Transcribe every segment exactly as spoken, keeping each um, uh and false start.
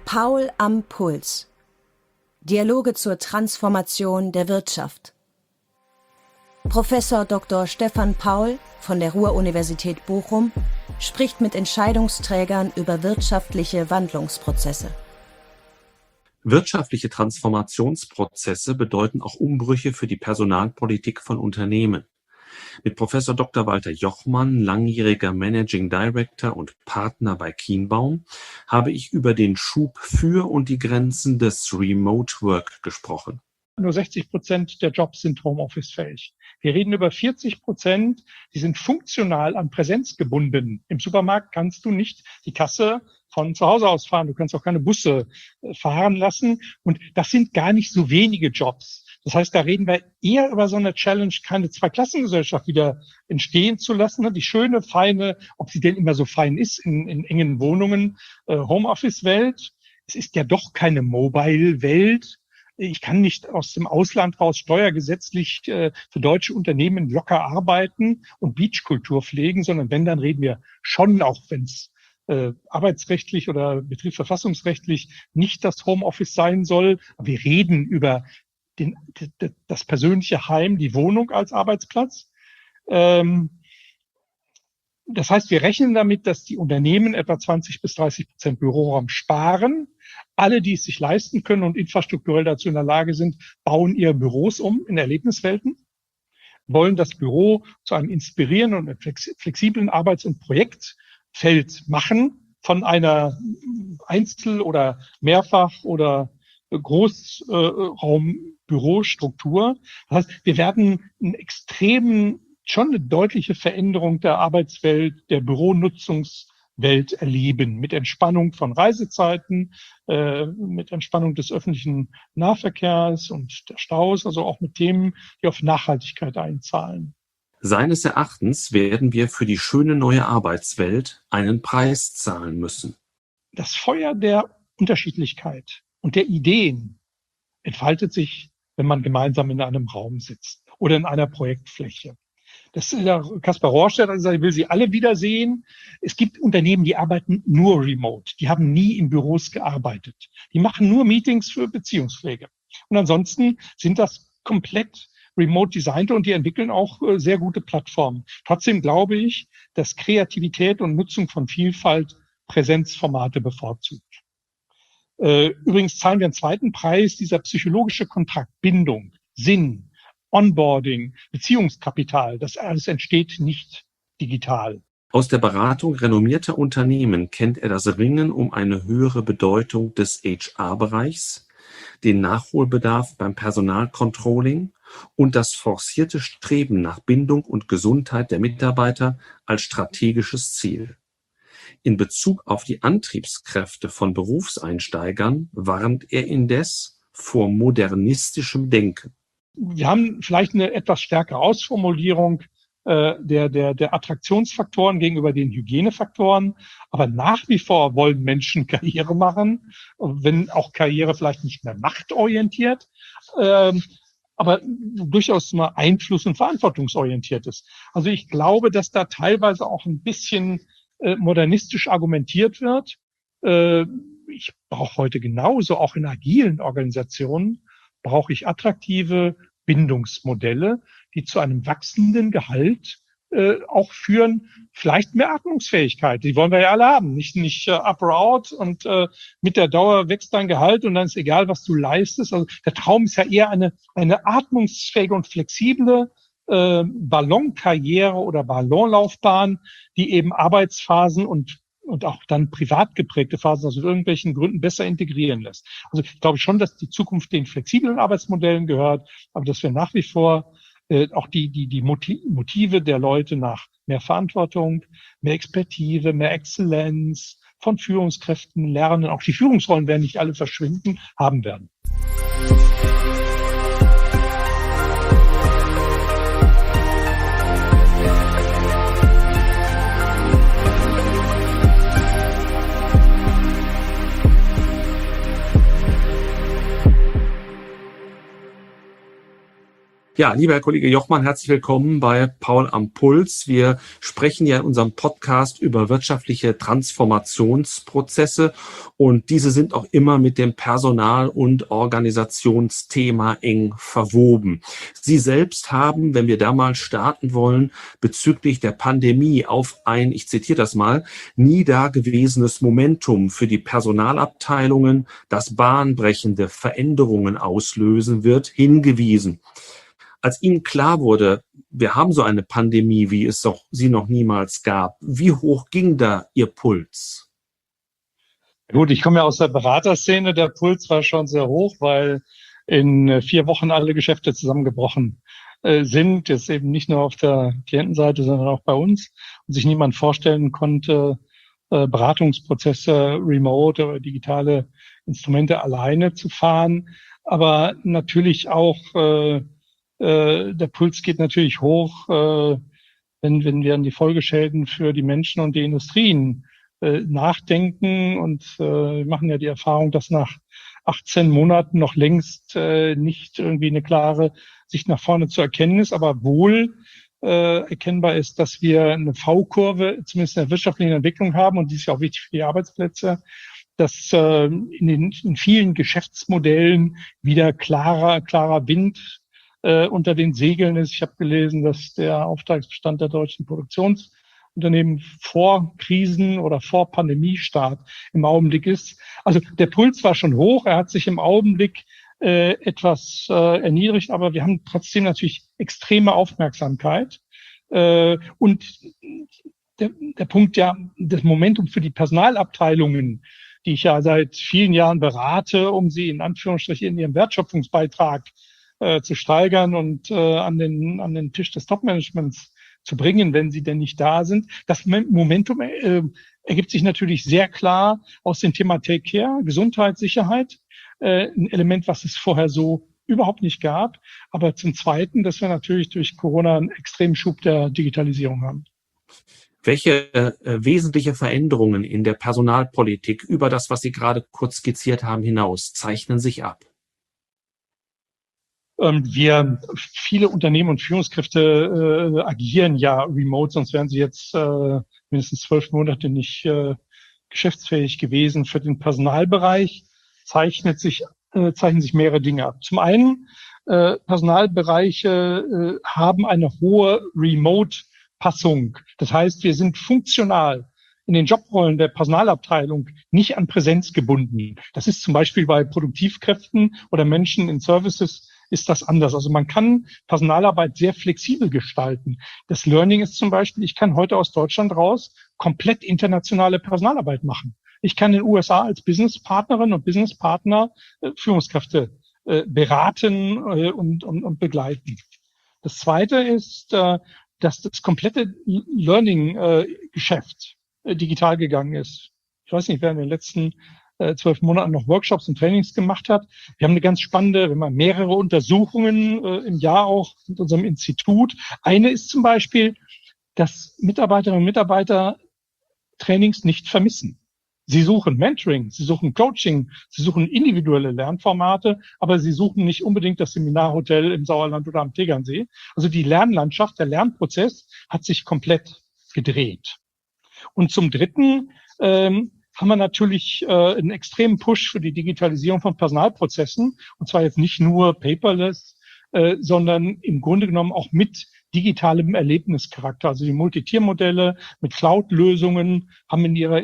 Paul am Puls. Dialoge zur Transformation der Wirtschaft. Professor Doktor Stefan Paul von der Ruhr-Universität Bochum spricht mit Entscheidungsträgern über wirtschaftliche Wandlungsprozesse. Wirtschaftliche Transformationsprozesse bedeuten auch Umbrüche für die Personalpolitik von Unternehmen. Mit Professor Doktor Walter Jochmann, langjähriger Managing Director und Partner bei Kienbaum, habe ich über den Schub für und die Grenzen des Remote Work gesprochen. Nur sechzig Prozent der Jobs sind Homeoffice-fähig. Wir reden über vierzig Prozent, die sind funktional an Präsenz gebunden. Im Supermarkt kannst du nicht die Kasse von zu Hause aus fahren. Du kannst auch keine Busse fahren lassen. Und das sind gar nicht so wenige Jobs. Das heißt, da reden wir eher über so eine Challenge, keine Zweiklassengesellschaft wieder entstehen zu lassen. Die schöne, feine, ob sie denn immer so fein ist, in, in engen Wohnungen, äh, Homeoffice-Welt. Es ist ja doch keine Mobile-Welt. Ich kann nicht aus dem Ausland raus steuergesetzlich äh, für deutsche Unternehmen locker arbeiten und Beachkultur pflegen, sondern wenn, dann reden wir schon, auch wenn es äh, arbeitsrechtlich oder betriebsverfassungsrechtlich nicht das Homeoffice sein soll. Aber wir reden über den, das persönliche Heim, die Wohnung als Arbeitsplatz. Ähm, das heißt, wir rechnen damit, dass die Unternehmen etwa zwanzig bis dreißig Prozent Büroraum sparen. Alle, die es sich leisten können und infrastrukturell dazu in der Lage sind, bauen ihre Büros um in Erlebniswelten, wollen das Büro zu einem inspirierenden und flexiblen Arbeits- und Projektfeld machen, von einer Einzel- oder Mehrfach- oder Großraumbürostruktur. Das heißt, wir werden einen extremen, schon eine deutliche Veränderung der Arbeitswelt, der Büronutzungswelt erleben, mit Entspannung von Reisezeiten, äh, mit Entspannung des öffentlichen Nahverkehrs und der Staus, also auch mit Themen, die auf Nachhaltigkeit einzahlen. Seines Erachtens werden wir für die schöne neue Arbeitswelt einen Preis zahlen müssen. Das Feuer der Unterschiedlichkeit und der Ideen entfaltet sich, wenn man gemeinsam in einem Raum sitzt oder in einer Projektfläche. Das ist ja Kaspar Rohrstedt, also ich will sie alle wiedersehen. Es gibt Unternehmen, die arbeiten nur remote. Die haben nie in Büros gearbeitet. Die machen nur Meetings für Beziehungspflege. Und ansonsten sind das komplett remote designte und die entwickeln auch sehr gute Plattformen. Trotzdem glaube ich, dass Kreativität und Nutzung von Vielfalt Präsenzformate bevorzugt. Übrigens zahlen wir einen zweiten Preis, dieser psychologische Kontrakt, Bindung, Sinn, Onboarding, Beziehungskapital, das alles entsteht nicht digital. Aus der Beratung renommierter Unternehmen kennt er das Ringen um eine höhere Bedeutung des H R-Bereichs, den Nachholbedarf beim Personalcontrolling und das forcierte Streben nach Bindung und Gesundheit der Mitarbeiter als strategisches Ziel. In Bezug auf die Antriebskräfte von Berufseinsteigern warnt er indes vor modernistischem Denken. Wir haben vielleicht eine etwas stärkere Ausformulierung äh, der, der, der Attraktionsfaktoren gegenüber den Hygienefaktoren. Aber nach wie vor wollen Menschen Karriere machen, wenn auch Karriere vielleicht nicht mehr machtorientiert, äh, aber durchaus mal einfluss- und verantwortungsorientiert ist. Also ich glaube, dass da teilweise auch ein bisschen äh, modernistisch argumentiert wird. Äh, ich brauche heute genauso, auch in agilen Organisationen, brauche ich attraktive Bindungsmodelle, die zu einem wachsenden Gehalt äh, auch führen, vielleicht mehr Atmungsfähigkeit. Die wollen wir ja alle haben, nicht nicht äh, up or out und äh, mit der Dauer wächst dein Gehalt und dann ist egal, was du leistest. Also der Traum ist ja eher eine eine atmungsfähige und flexible äh, Ballonkarriere oder Ballonlaufbahn, die eben Arbeitsphasen und und auch dann privat geprägte Phasen aus irgendwelchen Gründen besser integrieren lässt. Also ich glaube schon, dass die Zukunft den flexiblen Arbeitsmodellen gehört, aber dass wir nach wie vor äh, auch die die die Motive der Leute nach mehr Verantwortung, mehr Expertise, mehr Exzellenz von Führungskräften lernen, auch die Führungsrollen werden nicht alle verschwinden, haben werden. Ja, lieber Herr Kollege Jochmann, herzlich willkommen bei Paul am Puls. Wir sprechen ja in unserem Podcast über wirtschaftliche Transformationsprozesse und diese sind auch immer mit dem Personal- und Organisationsthema eng verwoben. Sie selbst haben, wenn wir da mal starten wollen, bezüglich der Pandemie auf ein, ich zitiere das mal, nie dagewesenes Momentum für die Personalabteilungen, das bahnbrechende Veränderungen auslösen wird, hingewiesen. Als Ihnen klar wurde, wir haben so eine Pandemie, wie es doch sie noch niemals gab, wie hoch ging da Ihr Puls? Gut, ich komme ja aus der Beraterszene. Der Puls war schon sehr hoch, weil in vier Wochen alle Geschäfte zusammengebrochen äh, sind. Jetzt eben nicht nur auf der Klientenseite, sondern auch bei uns. Und sich niemand vorstellen konnte, äh, Beratungsprozesse, remote oder digitale Instrumente alleine zu fahren. Aber natürlich auch äh, Äh, der Puls geht natürlich hoch, äh, wenn, wenn wir an die Folgeschäden für die Menschen und die Industrien äh, nachdenken. Und äh, wir machen ja die Erfahrung, dass nach achtzehn Monaten noch längst äh, nicht irgendwie eine klare Sicht nach vorne zu erkennen ist, aber wohl äh, erkennbar ist, dass wir eine V-Kurve, zumindest in der wirtschaftlichen Entwicklung haben. Und die ist ja auch wichtig für die Arbeitsplätze, dass äh, in den in vielen Geschäftsmodellen wieder klarer, klarer Wind äh, unter den Segeln ist. Ich habe gelesen, dass der Auftragsbestand der deutschen Produktionsunternehmen vor Krisen oder vor Pandemiestart im Augenblick ist. Also der Puls war schon hoch, er hat sich im Augenblick äh, etwas äh, erniedrigt, aber wir haben trotzdem natürlich extreme Aufmerksamkeit. Äh, und der, der Punkt ja, das Momentum für die Personalabteilungen, die ich ja seit vielen Jahren berate, um sie in Anführungsstrichen in ihrem Wertschöpfungsbeitrag Äh, zu steigern und äh, an den an den Tisch des Top-Managements zu bringen, wenn sie denn nicht da sind. Das Momentum äh, ergibt sich natürlich sehr klar aus dem Thema Take Care, Gesundheit, Sicherheit, äh, ein Element, was es vorher so überhaupt nicht gab. Aber zum Zweiten, dass wir natürlich durch Corona einen extremen Schub der Digitalisierung haben. Welche äh, wesentliche Veränderungen in der Personalpolitik über das, was Sie gerade kurz skizziert haben, hinaus zeichnen sich ab? Wir, viele Unternehmen und Führungskräfte äh, agieren ja remote, sonst wären sie jetzt äh, mindestens zwölf Monate nicht äh, geschäftsfähig gewesen. Für den Personalbereich zeichnet sich, äh, zeichnen sich mehrere Dinge ab. Zum einen, äh, Personalbereiche äh, haben eine hohe Remote-Passung. Das heißt, wir sind funktional in den Jobrollen der Personalabteilung nicht an Präsenz gebunden. Das ist zum Beispiel bei Produktivkräften oder Menschen in Services ist das anders. Also man kann Personalarbeit sehr flexibel gestalten. Das Learning ist zum Beispiel, ich kann heute aus Deutschland raus komplett internationale Personalarbeit machen. Ich kann in den U S A als Businesspartnerin und Businesspartner äh, Führungskräfte äh, beraten äh, und, und, und begleiten. Das Zweite ist, äh, dass das komplette Learning-Geschäft äh, digital gegangen ist. Ich weiß nicht, wer in den letzten zwölf Monaten noch Workshops und Trainings gemacht hat. Wir haben eine ganz spannende, wir haben mehrere Untersuchungen äh, im Jahr auch mit unserem Institut. Eine ist zum Beispiel, dass Mitarbeiterinnen und Mitarbeiter Trainings nicht vermissen. Sie suchen Mentoring, sie suchen Coaching, sie suchen individuelle Lernformate, aber sie suchen nicht unbedingt das Seminarhotel im Sauerland oder am Tegernsee. Also die Lernlandschaft, der Lernprozess hat sich komplett gedreht. Und zum Dritten ähm, haben wir natürlich äh, einen extremen Push für die Digitalisierung von Personalprozessen. Und zwar jetzt nicht nur paperless, äh, sondern im Grunde genommen auch mit digitalem Erlebnischarakter. Also die Multitier-Modelle mit Cloud-Lösungen haben in ihrer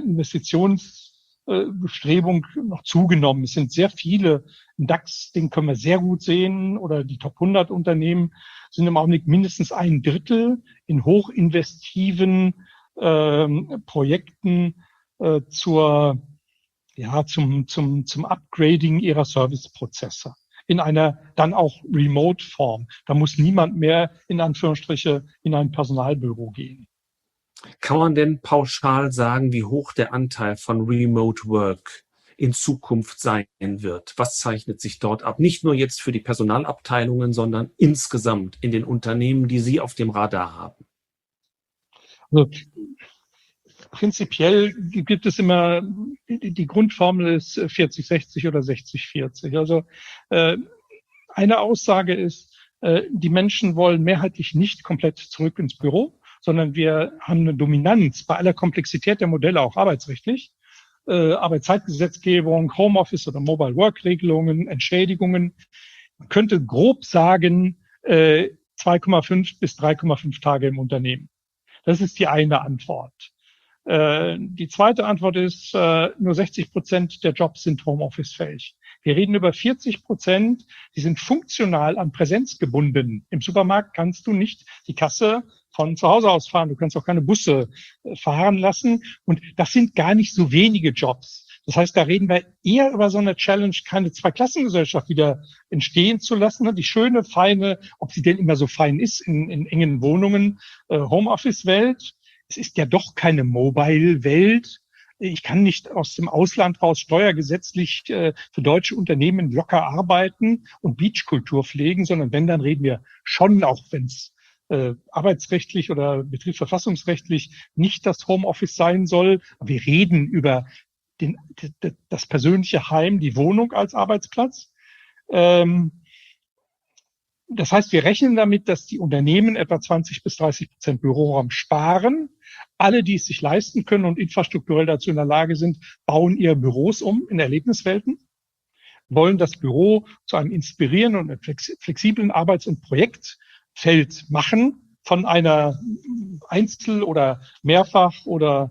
Investitionsbestrebung äh, noch zugenommen. Es sind sehr viele. Im DAX, den können wir sehr gut sehen, oder die Top hundert Unternehmen sind im Augenblick mindestens ein Drittel in hochinvestiven ähm, Projekten zur, ja, zum, zum, zum Upgrading ihrer Serviceprozesse in einer dann auch Remote-Form. Da muss niemand mehr in Anführungsstriche in ein Personalbüro gehen. Kann man denn pauschal sagen, wie hoch der Anteil von Remote Work in Zukunft sein wird? Was zeichnet sich dort ab? Nicht nur jetzt für die Personalabteilungen, sondern insgesamt in den Unternehmen, die Sie auf dem Radar haben. Also, prinzipiell gibt es immer, die Grundformel ist vierzig sechzig oder sechzig vierzig. Also äh, eine Aussage ist, Äh, die Menschen wollen mehrheitlich nicht komplett zurück ins Büro, sondern wir haben eine Dominanz bei aller Komplexität der Modelle, auch arbeitsrechtlich. Äh, Arbeitszeitgesetzgebung, Homeoffice oder Mobile Work Regelungen, Entschädigungen. Man könnte grob sagen, äh, zwei Komma fünf bis drei Komma fünf Tage im Unternehmen. Das ist die eine Antwort. Äh, die zweite Antwort ist, äh, nur sechzig Prozent der Jobs sind Homeoffice-fähig. Wir reden über vierzig Prozent, die sind funktional an Präsenz gebunden. Im Supermarkt kannst du nicht die Kasse von zu Hause aus fahren. Du kannst auch keine Busse äh, fahren lassen. Und das sind gar nicht so wenige Jobs. Das heißt, da reden wir eher über so eine Challenge, keine Zweiklassengesellschaft wieder entstehen zu lassen. Ne? Die schöne, feine, ob sie denn immer so fein ist in, in engen Wohnungen, äh, Homeoffice-Welt. Es ist ja doch keine Mobile-Welt. Ich kann nicht aus dem Ausland raus steuergesetzlich äh, für deutsche Unternehmen locker arbeiten und Beachkultur pflegen, sondern wenn, dann reden wir schon, auch wenn es äh, arbeitsrechtlich oder betriebsverfassungsrechtlich nicht das Homeoffice sein soll. Aber wir reden über den, das persönliche Heim, die Wohnung als Arbeitsplatz. Ähm, Das heißt, wir rechnen damit, dass die Unternehmen etwa zwanzig bis dreißig Prozent Büroraum sparen. Alle, die es sich leisten können und infrastrukturell dazu in der Lage sind, bauen ihre Büros um in Erlebniswelten, wollen das Büro zu einem inspirierenden und flexiblen Arbeits- und Projektfeld machen, von einer Einzel- oder Mehrfach- oder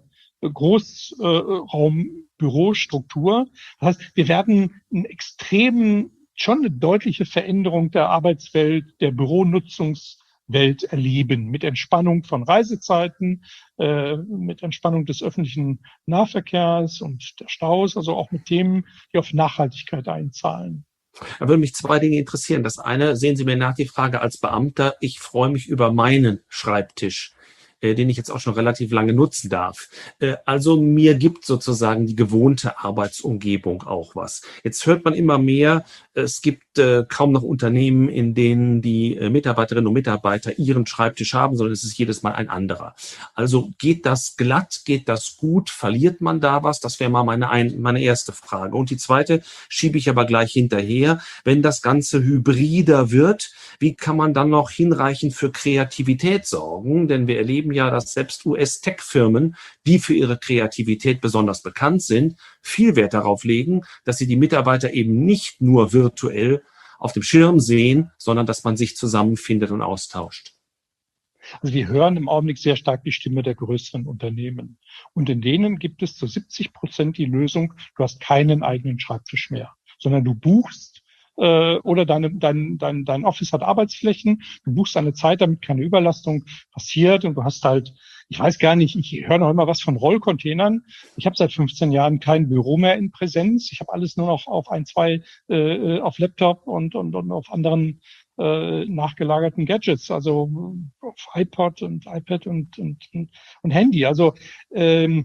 Großraumbürostruktur. Das heißt, wir werden einen extremen, schon eine deutliche Veränderung der Arbeitswelt, der Büronutzungswelt erleben, mit Entspannung von Reisezeiten, äh, mit Entspannung des öffentlichen Nahverkehrs und der Staus, also auch mit Themen, die auf Nachhaltigkeit einzahlen. Da würden mich zwei Dinge interessieren. Das eine, sehen Sie mir nach, die Frage als Beamter, ich freue mich über meinen Schreibtisch, äh, den ich jetzt auch schon relativ lange nutzen darf. Äh, also mir gibt sozusagen die gewohnte Arbeitsumgebung auch was. Jetzt hört man immer mehr, es gibt äh, kaum noch Unternehmen, in denen die äh, Mitarbeiterinnen und Mitarbeiter ihren Schreibtisch haben, sondern es ist jedes Mal ein anderer. Also geht das glatt, geht das gut, verliert man da was? Das wäre mal meine, ein, meine erste Frage. Und die zweite schiebe ich aber gleich hinterher. Wenn das Ganze hybrider wird, wie kann man dann noch hinreichend für Kreativität sorgen? Denn wir erleben ja, dass selbst U S-Tech-Firmen, die für ihre Kreativität besonders bekannt sind, viel Wert darauf legen, dass sie die Mitarbeiter eben nicht nur virtuell auf dem Schirm sehen, sondern dass man sich zusammenfindet und austauscht. Also wir hören im Augenblick sehr stark die Stimme der größeren Unternehmen. Und in denen gibt es zu siebzig Prozent die Lösung, du hast keinen eigenen Schreibtisch mehr, sondern du buchst äh, oder deine, dein, dein, dein Office hat Arbeitsflächen, du buchst eine Zeit, damit keine Überlastung passiert und du hast halt, ich weiß gar nicht, ich höre noch immer was von Rollcontainern. Ich habe seit fünfzehn Jahren kein Büro mehr in Präsenz. Ich habe alles nur noch auf ein, zwei, äh, auf Laptop und, und, und auf anderen äh, nachgelagerten Gadgets, also auf iPod und iPad und, und, und, und Handy. Also ähm,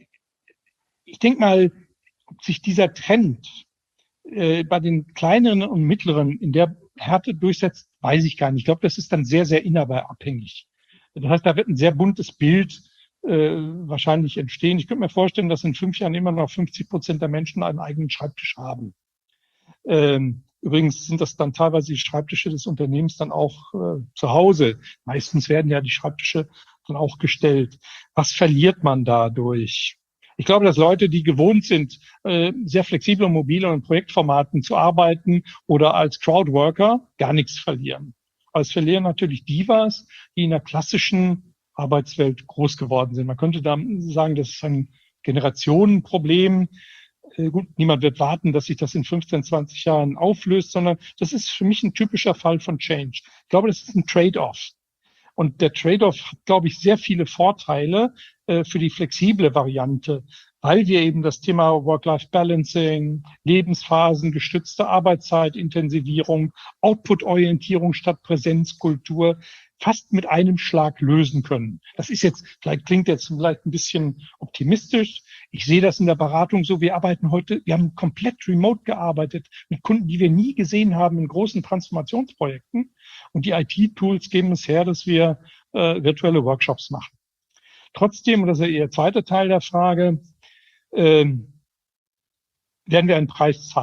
ich denke mal, ob sich dieser Trend äh, bei den kleineren und mittleren in der Härte durchsetzt, weiß ich gar nicht. Ich glaube, das ist dann sehr, sehr inhaberabhängig. Das heißt, da wird ein sehr buntes Bild äh, wahrscheinlich entstehen. Ich könnte mir vorstellen, dass in fünf Jahren immer noch fünfzig Prozent der Menschen einen eigenen Schreibtisch haben. Ähm, übrigens sind das dann teilweise die Schreibtische des Unternehmens dann auch äh, zu Hause. Meistens werden ja die Schreibtische dann auch gestellt. Was verliert man dadurch? Ich glaube, dass Leute, die gewohnt sind, äh, sehr flexibel und mobil und in Projektformaten zu arbeiten oder als Crowdworker, gar nichts verlieren. Aber es verlieren natürlich die was, die in der klassischen Arbeitswelt groß geworden sind. Man könnte da sagen, das ist ein Generationenproblem. Äh, gut, niemand wird warten, dass sich das in fünfzehn, zwanzig Jahren auflöst, sondern das ist für mich ein typischer Fall von Change. Ich glaube, das ist ein Trade-off. Und der Trade-off hat, glaube ich, sehr viele Vorteile äh, für die flexible Variante, weil wir eben das Thema Work-Life-Balancing, Lebensphasen, gestützte Arbeitszeitintensivierung, Output-Orientierung statt Präsenzkultur fast mit einem Schlag lösen können. Das ist jetzt, vielleicht klingt jetzt vielleicht ein bisschen optimistisch. Ich sehe das in der Beratung so, wir arbeiten heute, wir haben komplett remote gearbeitet mit Kunden, die wir nie gesehen haben in großen Transformationsprojekten. Und die I T-Tools geben es her, dass wir äh, virtuelle Workshops machen. Trotzdem, und das ist ja Ihr zweiter Teil der Frage, ähm, werden wir einen Preis zahlen.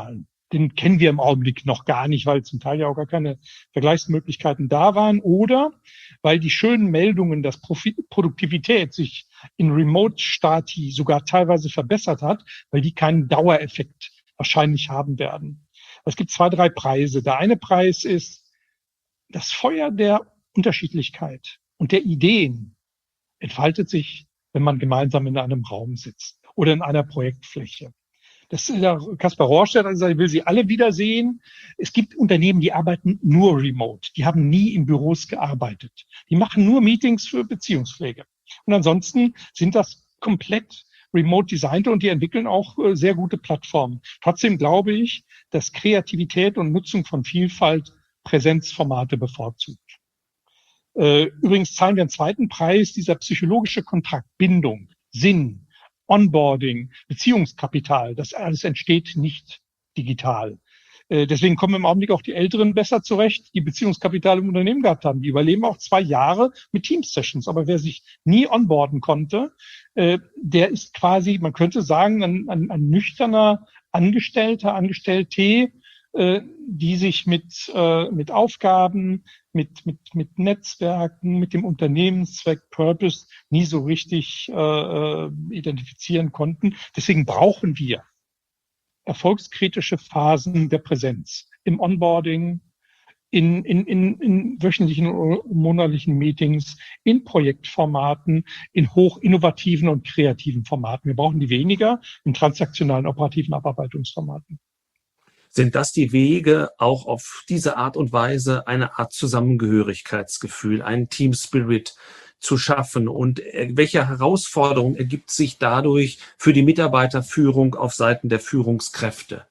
den kennen wir im Augenblick noch gar nicht, weil zum Teil ja auch gar keine Vergleichsmöglichkeiten da waren oder weil die schönen Meldungen, dass Profi- Produktivität sich in Remote-Stati sogar teilweise verbessert hat, weil die keinen Dauereffekt wahrscheinlich haben werden. Es gibt zwei, drei Preise. Der eine Preis ist das Feuer der Unterschiedlichkeit und der Ideen entfaltet sich, wenn man gemeinsam in einem Raum sitzt oder in einer Projektfläche. Das ist ja Kaspar Rohrstedt, also ich will sie alle wiedersehen. Es gibt Unternehmen, die arbeiten nur remote. Die haben nie in Büros gearbeitet. Die machen nur Meetings für Beziehungspflege. Und ansonsten sind das komplett remote designte und die entwickeln auch äh, sehr gute Plattformen. Trotzdem glaube ich, dass Kreativität und Nutzung von Vielfalt Präsenzformate bevorzugt. Äh, übrigens zahlen wir einen zweiten Preis, dieser psychologische Kontakt, Bindung, Sinn, Onboarding, Beziehungskapital, das alles entsteht nicht digital. Äh, deswegen kommen im Augenblick auch die Älteren besser zurecht, die Beziehungskapital im Unternehmen gehabt haben. Die überleben auch zwei Jahre mit Teams-Sessions. Aber wer sich nie onboarden konnte, äh, der ist quasi, man könnte sagen, ein, ein, ein nüchterner Angestellter, Angestellte, äh, die sich mit, äh, mit Aufgaben, mit, mit, mit Netzwerken, mit dem Unternehmenszweck, Purpose nie so richtig äh, identifizieren konnten. Deswegen brauchen wir erfolgskritische Phasen der Präsenz im Onboarding, in, in, in, in wöchentlichen oder monatlichen Meetings, in Projektformaten, in hoch innovativen und kreativen Formaten. Wir brauchen die weniger in transaktionalen operativen Abarbeitungsformaten. Sind das die Wege, auch auf diese Art und Weise eine Art Zusammengehörigkeitsgefühl, einen Team Spirit zu schaffen? Und welche Herausforderung ergibt sich dadurch für die Mitarbeiterführung auf Seiten der Führungskräfte?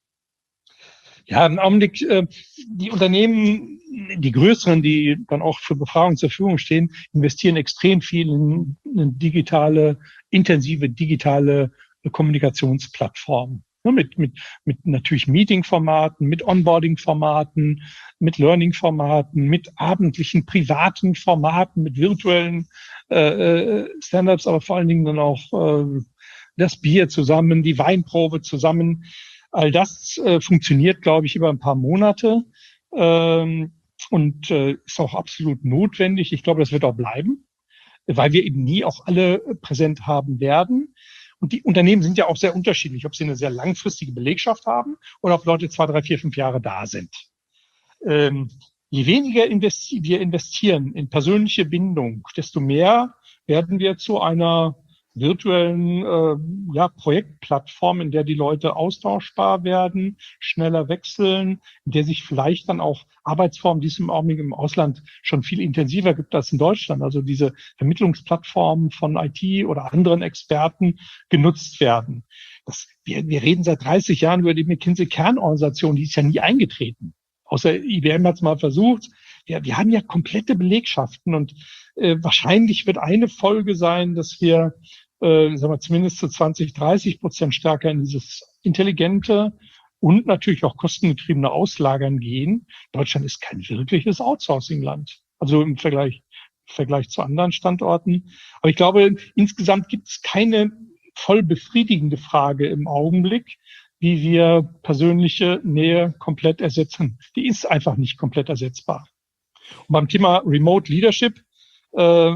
Ja, im Augenblick, äh, die Unternehmen, die größeren, die dann auch für Befragung zur Verfügung stehen, investieren extrem viel in eine digitale, intensive digitale Kommunikationsplattform. Ja, mit, mit, mit natürlich Meeting-Formaten, mit Onboarding-Formaten, mit Learning-Formaten, mit abendlichen privaten Formaten, mit virtuellen äh, Stand-ups, aber vor allen Dingen dann auch äh, das Bier zusammen, die Weinprobe zusammen. All das äh, funktioniert, glaube ich, über ein paar Monate ähm, und äh, ist auch absolut notwendig. Ich glaube, das wird auch bleiben, weil wir eben nie auch alle präsent haben werden. Und die Unternehmen sind ja auch sehr unterschiedlich, ob sie eine sehr langfristige Belegschaft haben oder ob Leute zwei, drei, vier, fünf Jahre da sind. Ähm, je weniger investi- wir investieren in persönliche Bindung, desto mehr werden wir zu einer virtuellen äh, ja, Projektplattform, in der die Leute austauschbar werden, schneller wechseln, in der sich vielleicht dann auch Arbeitsformen, die es im Augenblick im Ausland schon viel intensiver gibt als in Deutschland, also diese Vermittlungsplattformen von I T oder anderen Experten genutzt werden. Das, wir, wir reden seit dreißig Jahren über die McKinsey-Kernorganisation, die ist ja nie eingetreten. Außer I B M hat es mal versucht. Wir, wir haben ja komplette Belegschaften und äh, wahrscheinlich wird eine Folge sein, dass wir äh, sagen wir, zumindest zu zwanzig, dreißig Prozent stärker in dieses intelligente und natürlich auch kostengetriebene Auslagern gehen. Deutschland ist kein wirkliches Outsourcing-Land, also im Vergleich, im Vergleich zu anderen Standorten. Aber ich glaube, insgesamt gibt es keine voll befriedigende Frage im Augenblick, wie wir persönliche Nähe komplett ersetzen. Die ist einfach nicht komplett ersetzbar. Und beim Thema Remote Leadership, äh,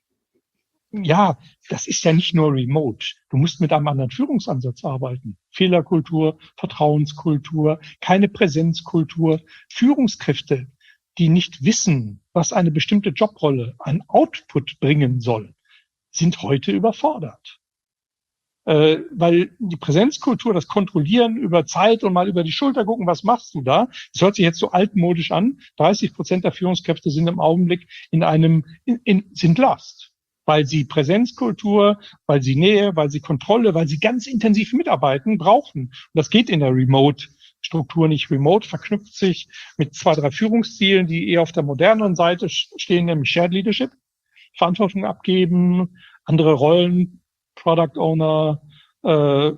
ja, das ist ja nicht nur remote. Du musst mit einem anderen Führungsansatz arbeiten. Fehlerkultur, Vertrauenskultur, keine Präsenzkultur. Führungskräfte, die nicht wissen, was eine bestimmte Jobrolle an Output bringen soll, sind heute überfordert. Äh, weil die Präsenzkultur, das Kontrollieren über Zeit und mal über die Schulter gucken, was machst du da? Das hört sich jetzt so altmodisch an. dreißig Prozent der Führungskräfte sind im Augenblick in einem, in, in, sind lost. Weil sie Präsenzkultur, weil sie Nähe, weil sie Kontrolle, weil sie ganz intensiv mitarbeiten, brauchen. Und das geht in der Remote-Struktur nicht. Remote verknüpft sich mit zwei, drei Führungsstilen, die eher auf der moderneren Seite stehen, nämlich Shared Leadership, Verantwortung abgeben, andere Rollen, Product Owner, äh,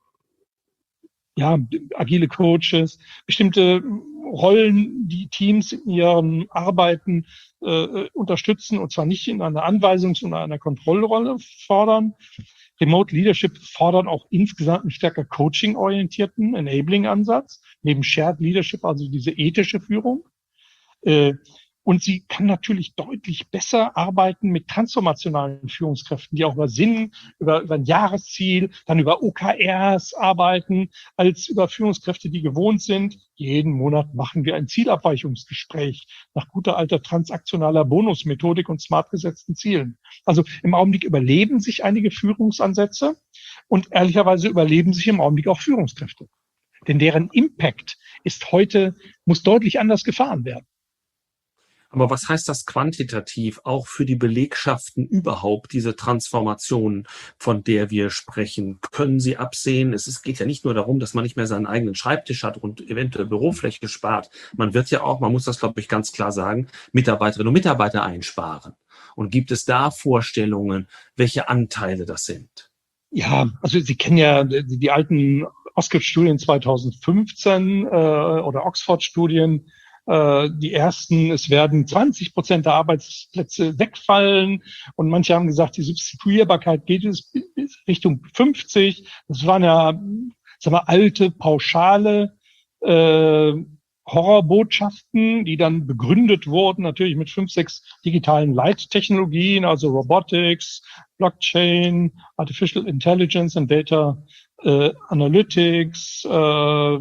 ja, agile Coaches, bestimmte Rollen, die Teams in ihrem Arbeiten äh, unterstützen und zwar nicht in einer Anweisungs- oder einer Kontrollrolle fordern. Remote Leadership fordert auch insgesamt einen stärker coaching-orientierten, enabling-Ansatz, neben Shared Leadership, also diese ethische Führung. Äh, Und sie kann natürlich deutlich besser arbeiten mit transformationalen Führungskräften, die auch über Sinn, über, über ein Jahresziel, dann über O K Rs arbeiten, als über Führungskräfte, die gewohnt sind. Jeden Monat machen wir ein Zielabweichungsgespräch nach guter alter transaktionaler Bonusmethodik und smart gesetzten Zielen. Also im Augenblick überleben sich einige Führungsansätze und ehrlicherweise überleben sich im Augenblick auch Führungskräfte. Denn deren Impact ist heute, muss deutlich anders gefahren werden. Aber was heißt das quantitativ auch für die Belegschaften überhaupt, diese Transformation, von der wir sprechen? Können Sie absehen? Es ist, geht ja nicht nur darum, dass man nicht mehr seinen eigenen Schreibtisch hat und eventuell Bürofläche spart. Man wird ja auch, man muss das, glaube ich, ganz klar sagen, Mitarbeiterinnen und Mitarbeiter einsparen. Und gibt es da Vorstellungen, welche Anteile das sind? Ja, also Sie kennen ja die, die alten Oskar-Studien zweitausendfünfzehn äh, oder Oxford-Studien. Die ersten, es werden zwanzig Prozent der Arbeitsplätze wegfallen und manche haben gesagt, die Substituierbarkeit geht es Richtung fünfzig. Das waren ja, sagen wir, alte, pauschale äh, Horrorbotschaften, die dann begründet wurden, natürlich mit fünf, sechs digitalen Leittechnologien, also Robotics, Blockchain, Artificial Intelligence and Data äh, Analytics, äh,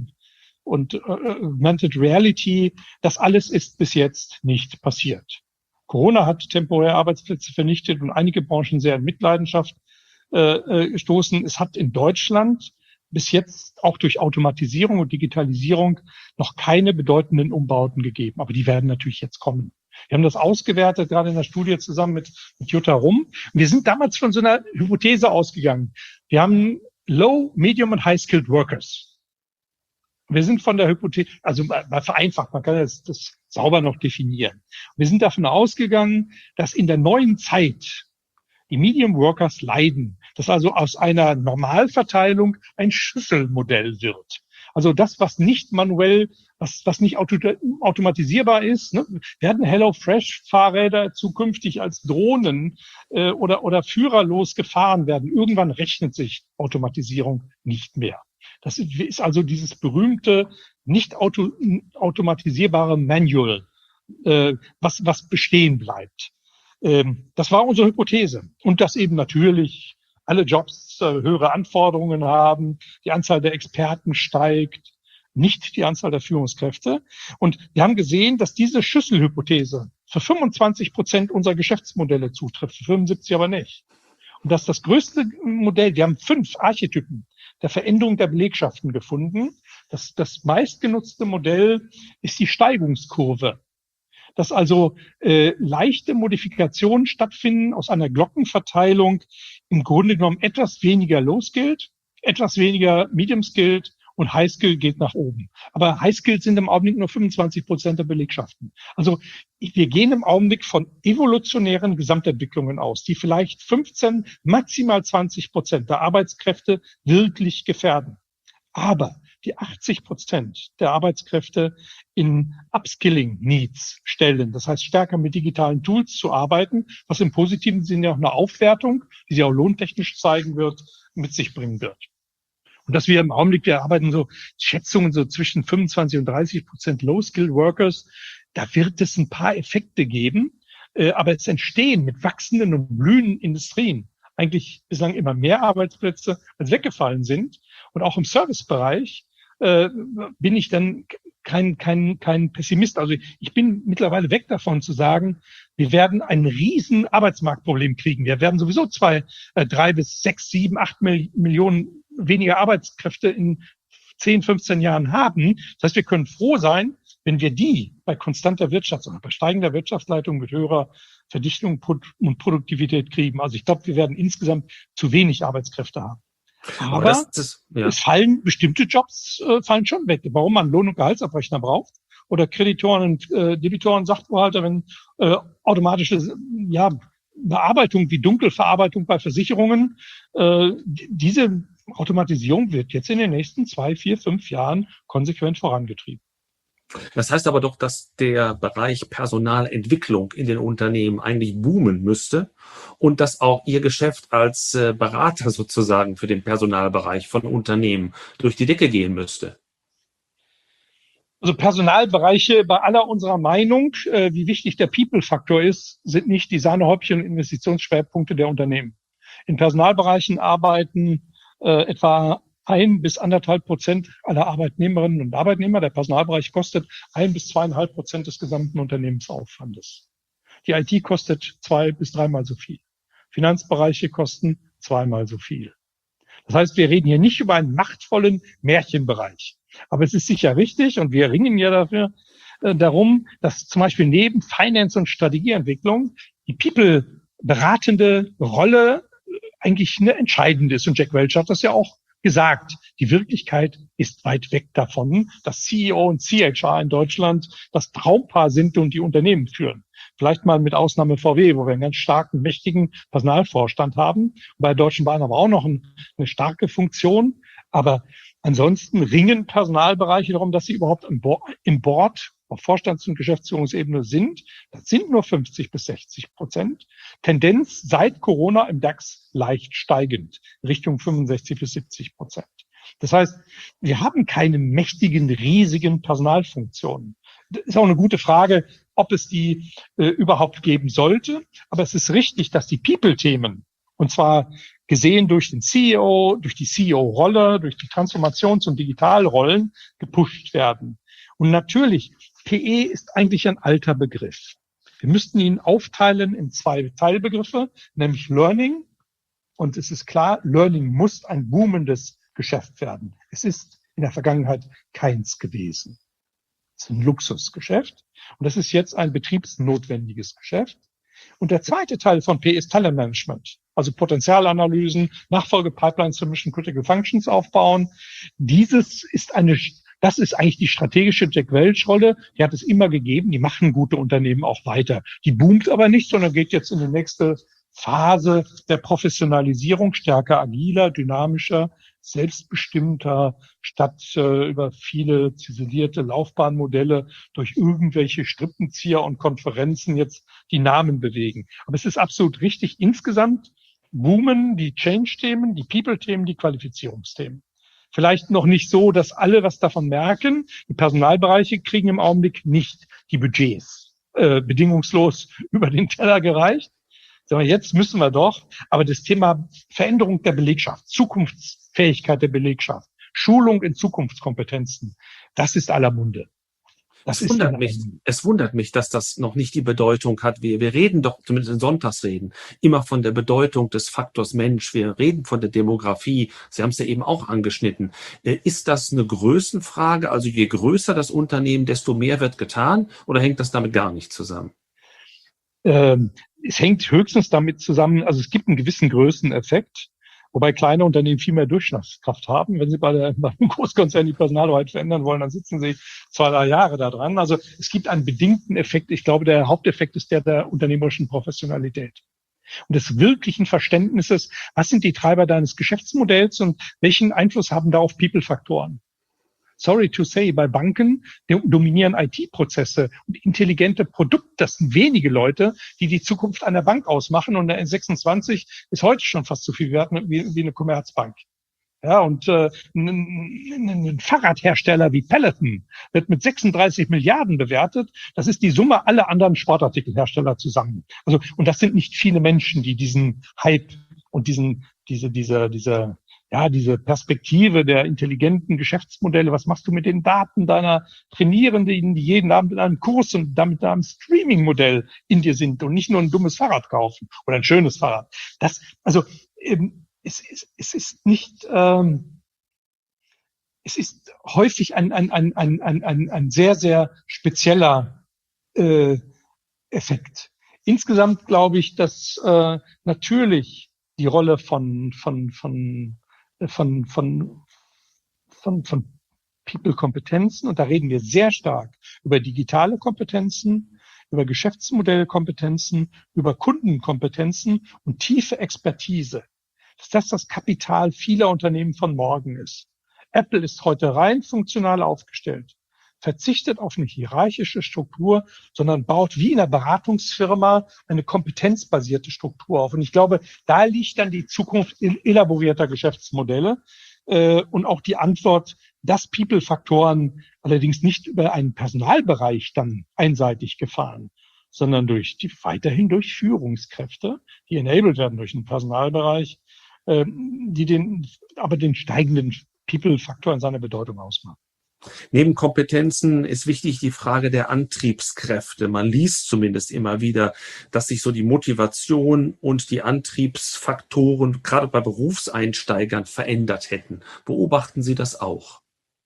und äh, Augmented Reality, das alles ist bis jetzt nicht passiert. Corona hat temporär Arbeitsplätze vernichtet und einige Branchen sehr in Mitleidenschaft äh, gestoßen. Es hat in Deutschland bis jetzt auch durch Automatisierung und Digitalisierung noch keine bedeutenden Umbauten gegeben. Aber die werden natürlich jetzt kommen. Wir haben das ausgewertet, gerade in der Studie zusammen mit, mit Jutta Rumm. Wir sind damals von so einer Hypothese ausgegangen. Wir haben Low, Medium und High-Skilled Workers. Wir sind von der Hypothese, also mal vereinfacht, man kann das, das sauber noch definieren. Wir sind davon ausgegangen, dass in der neuen Zeit die Medium Workers leiden, dass also aus einer Normalverteilung ein Schüsselmodell wird. Also das, was nicht manuell, was, was nicht auto, automatisierbar ist, ne? Werden HelloFresh-Fahrräder zukünftig als Drohnen äh, oder, oder führerlos gefahren werden. Irgendwann rechnet sich Automatisierung nicht mehr. Das ist also dieses berühmte, nicht auto, automatisierbare Manual, äh, was, was bestehen bleibt. Ähm, das war unsere Hypothese. Und dass eben natürlich alle Jobs äh, höhere Anforderungen haben, die Anzahl der Experten steigt, nicht die Anzahl der Führungskräfte. Und wir haben gesehen, dass diese Schüsselhypothese für fünfundzwanzig Prozent unserer Geschäftsmodelle zutrifft, für fünfundsiebzig aber nicht. Und dass das größte Modell, wir haben fünf Archetypen der Veränderung der Belegschaften gefunden. Das, das meistgenutzte Modell ist die Steigungskurve. Dass also äh, leichte Modifikationen stattfinden aus einer Glockenverteilung, im Grunde genommen etwas weniger Low-Skilled, etwas weniger Medium-Skilled und High-Skill geht nach oben. Aber High-Skill sind im Augenblick nur fünfundzwanzig Prozent der Belegschaften. Also wir gehen im Augenblick von evolutionären Gesamtentwicklungen aus, die vielleicht fünfzehn, maximal zwanzig Prozent der Arbeitskräfte wirklich gefährden. Aber die achtzig Prozent der Arbeitskräfte in Upskilling-Needs stellen, das heißt stärker mit digitalen Tools zu arbeiten, was im positiven Sinne auch eine Aufwertung, die sich auch lohntechnisch zeigen wird, mit sich bringen wird. Und dass wir im Augenblick, wir arbeiten so Schätzungen so zwischen fünfundzwanzig und dreißig Prozent Low-Skilled Workers, da wird es ein paar Effekte geben, äh, aber es entstehen mit wachsenden und blühenden Industrien eigentlich bislang immer mehr Arbeitsplätze, als weggefallen sind. Und auch im Servicebereich äh, bin ich dann kein, kein, kein Pessimist. Also ich bin mittlerweile weg davon zu sagen, wir werden ein riesen Arbeitsmarktproblem kriegen. Wir werden sowieso zwei, äh, drei bis sechs, sieben, acht Millionen weniger Arbeitskräfte in zehn, fünfzehn Jahren haben. Das heißt, wir können froh sein, wenn wir die bei konstanter Wirtschaft oder bei steigender Wirtschaftsleitung mit höherer Verdichtung und Produktivität kriegen. Also ich glaube, wir werden insgesamt zu wenig Arbeitskräfte haben. Aber, Aber das, das, ja. es fallen bestimmte Jobs äh, fallen schon weg. Warum man Lohn- und Gehaltsabrechner braucht oder Kreditoren und äh, Debitoren, Sachbuchhalter, wenn äh, automatische ja, Bearbeitung wie Dunkelverarbeitung bei Versicherungen, äh, diese Automatisierung wird jetzt in den nächsten zwei, vier, fünf Jahren konsequent vorangetrieben. Das heißt aber doch, dass der Bereich Personalentwicklung in den Unternehmen eigentlich boomen müsste und dass auch Ihr Geschäft als äh, Berater sozusagen für den Personalbereich von Unternehmen durch die Decke gehen müsste. Also Personalbereiche, bei aller unserer Meinung, äh, wie wichtig der People-Faktor ist, sind nicht die Sahnehäubchen und Investitionsschwerpunkte der Unternehmen. In Personalbereichen arbeiten äh, etwa ein bis anderthalb Prozent aller Arbeitnehmerinnen und Arbeitnehmer. Der Personalbereich kostet ein bis zweieinhalb Prozent des gesamten Unternehmensaufwandes. Die I T kostet zwei bis dreimal so viel. Finanzbereiche kosten zweimal so viel. Das heißt, wir reden hier nicht über einen machtvollen Märchenbereich. Aber es ist sicher richtig, und wir ringen ja dafür, äh, darum, dass zum Beispiel neben Finance- und Strategieentwicklung die People-beratende Rolle eigentlich eine entscheidende ist. Und Jack Welch hat das ja auch gesagt. Die Wirklichkeit ist weit weg davon, dass C E O und C H R in Deutschland das Traumpaar sind und die Unternehmen führen. Vielleicht mal mit Ausnahme V W, wo wir einen ganz starken, mächtigen Personalvorstand haben. Bei der Deutschen Bahn aber auch noch ein, eine starke Funktion. Aber ansonsten ringen Personalbereiche darum, dass sie überhaupt im Board, im Board auf Vorstands- und Geschäftsführungsebene sind. Das sind nur fünfzig bis sechzig Prozent. Tendenz seit Corona im DAX leicht steigend, Richtung fünfundsechzig bis siebzig Prozent. Das heißt, wir haben keine mächtigen, riesigen Personalfunktionen. Das ist auch eine gute Frage, ob es die äh, überhaupt geben sollte. Aber es ist richtig, dass die People-Themen, und zwar gesehen durch den C E O, durch die C E O-Rolle, durch die Transformations- und Digitalrollen gepusht werden. Und natürlich, P E ist eigentlich ein alter Begriff. Wir müssten ihn aufteilen in zwei Teilbegriffe, nämlich Learning. Und es ist klar, Learning muss ein boomendes Geschäft werden. Es ist in der Vergangenheit keins gewesen. Es ist ein Luxusgeschäft. Und das ist jetzt ein betriebsnotwendiges Geschäft. Und der zweite Teil von P ist Talentmanagement, also Potenzialanalysen, Nachfolgepipelines für Mission Critical Functions aufbauen. Dieses ist eine, das ist eigentlich die strategische Jack Welch-Rolle. Die hat es immer gegeben. Die machen gute Unternehmen auch weiter. Die boomt aber nicht, sondern geht jetzt in die nächste Phase der Professionalisierung, stärker agiler, dynamischer, selbstbestimmter, statt äh, über viele ziselierte Laufbahnmodelle durch irgendwelche Strippenzieher und Konferenzen jetzt die Namen bewegen. Aber es ist absolut richtig. Insgesamt boomen die Change-Themen, die People-Themen, die Qualifizierungsthemen. Vielleicht noch nicht so, dass alle was davon merken. Die Personalbereiche kriegen im Augenblick nicht die Budgets äh, bedingungslos über den Teller gereicht. Sagen wir, jetzt müssen wir doch, aber das Thema Veränderung der Belegschaft, Zukunftsfähigkeit der Belegschaft, Schulung in Zukunftskompetenzen, das ist aller Munde. Das Es wundert mich, es wundert mich, dass das noch nicht die Bedeutung hat. Wir, wir reden doch, zumindest in Sonntagsreden, immer von der Bedeutung des Faktors Mensch. Wir reden von der Demografie. Sie haben es ja eben auch angeschnitten. Ist das eine Größenfrage? Also je größer das Unternehmen, desto mehr wird getan? Oder hängt das damit gar nicht zusammen? Ähm, es hängt höchstens damit zusammen, also es gibt einen gewissen Größeneffekt, wobei kleine Unternehmen viel mehr Durchschlagskraft haben. Wenn sie bei, der, bei einem Großkonzern die Personalarbeit verändern wollen, dann sitzen sie zwei, drei Jahre da dran. Also es gibt einen bedingten Effekt. Ich glaube, der Haupteffekt ist der der unternehmerischen Professionalität und des wirklichen Verständnisses, was sind die Treiber deines Geschäftsmodells und welchen Einfluss haben da auf People-Faktoren. Sorry to say, bei Banken dominieren I T-Prozesse und intelligente Produkte. Das sind wenige Leute, die die Zukunft einer Bank ausmachen. Und der N sechsundzwanzig ist heute schon fast so viel wert wie, wie eine Commerzbank. Ja, und äh, ein, ein Fahrradhersteller wie Peloton wird mit sechsunddreißig Milliarden bewertet. Das ist die Summe aller anderen Sportartikelhersteller zusammen. Also, und das sind nicht viele Menschen, die diesen Hype und diesen, diese, diese, diese, ja, diese Perspektive der intelligenten Geschäftsmodelle, was machst du mit den Daten deiner Trainierenden, die jeden Abend in einem Kurs und damit einem Streaming-Modell in dir sind und nicht nur ein dummes Fahrrad kaufen oder ein schönes Fahrrad. Das, also, ähm, es, es, es ist nicht, ähm, es ist häufig ein, ein, ein, ein, ein, ein, ein sehr, sehr spezieller äh, Effekt. Insgesamt glaube ich, dass äh, natürlich die Rolle von, von, von von, von, von, von People-Kompetenzen. Und da reden wir sehr stark über digitale Kompetenzen, über Geschäftsmodellkompetenzen, über Kundenkompetenzen und tiefe Expertise. Dass das das Kapital vieler Unternehmen von morgen ist. Apple ist heute rein funktional aufgestellt. verzichtet auf eine hierarchische Struktur, sondern baut wie in einer Beratungsfirma eine kompetenzbasierte Struktur auf. Und ich glaube, da liegt dann die Zukunft elaborierter Geschäftsmodelle äh, und auch die Antwort, dass People-Faktoren allerdings nicht über einen Personalbereich dann einseitig gefahren, sondern durch die weiterhin durch Führungskräfte, die enabled werden durch den Personalbereich, äh, die den aber den steigenden People-Faktor in seiner Bedeutung ausmachen. Neben Kompetenzen ist wichtig die Frage der Antriebskräfte. Man liest zumindest immer wieder, dass sich so die Motivation und die Antriebsfaktoren gerade bei Berufseinsteigern verändert hätten. Beobachten Sie das auch?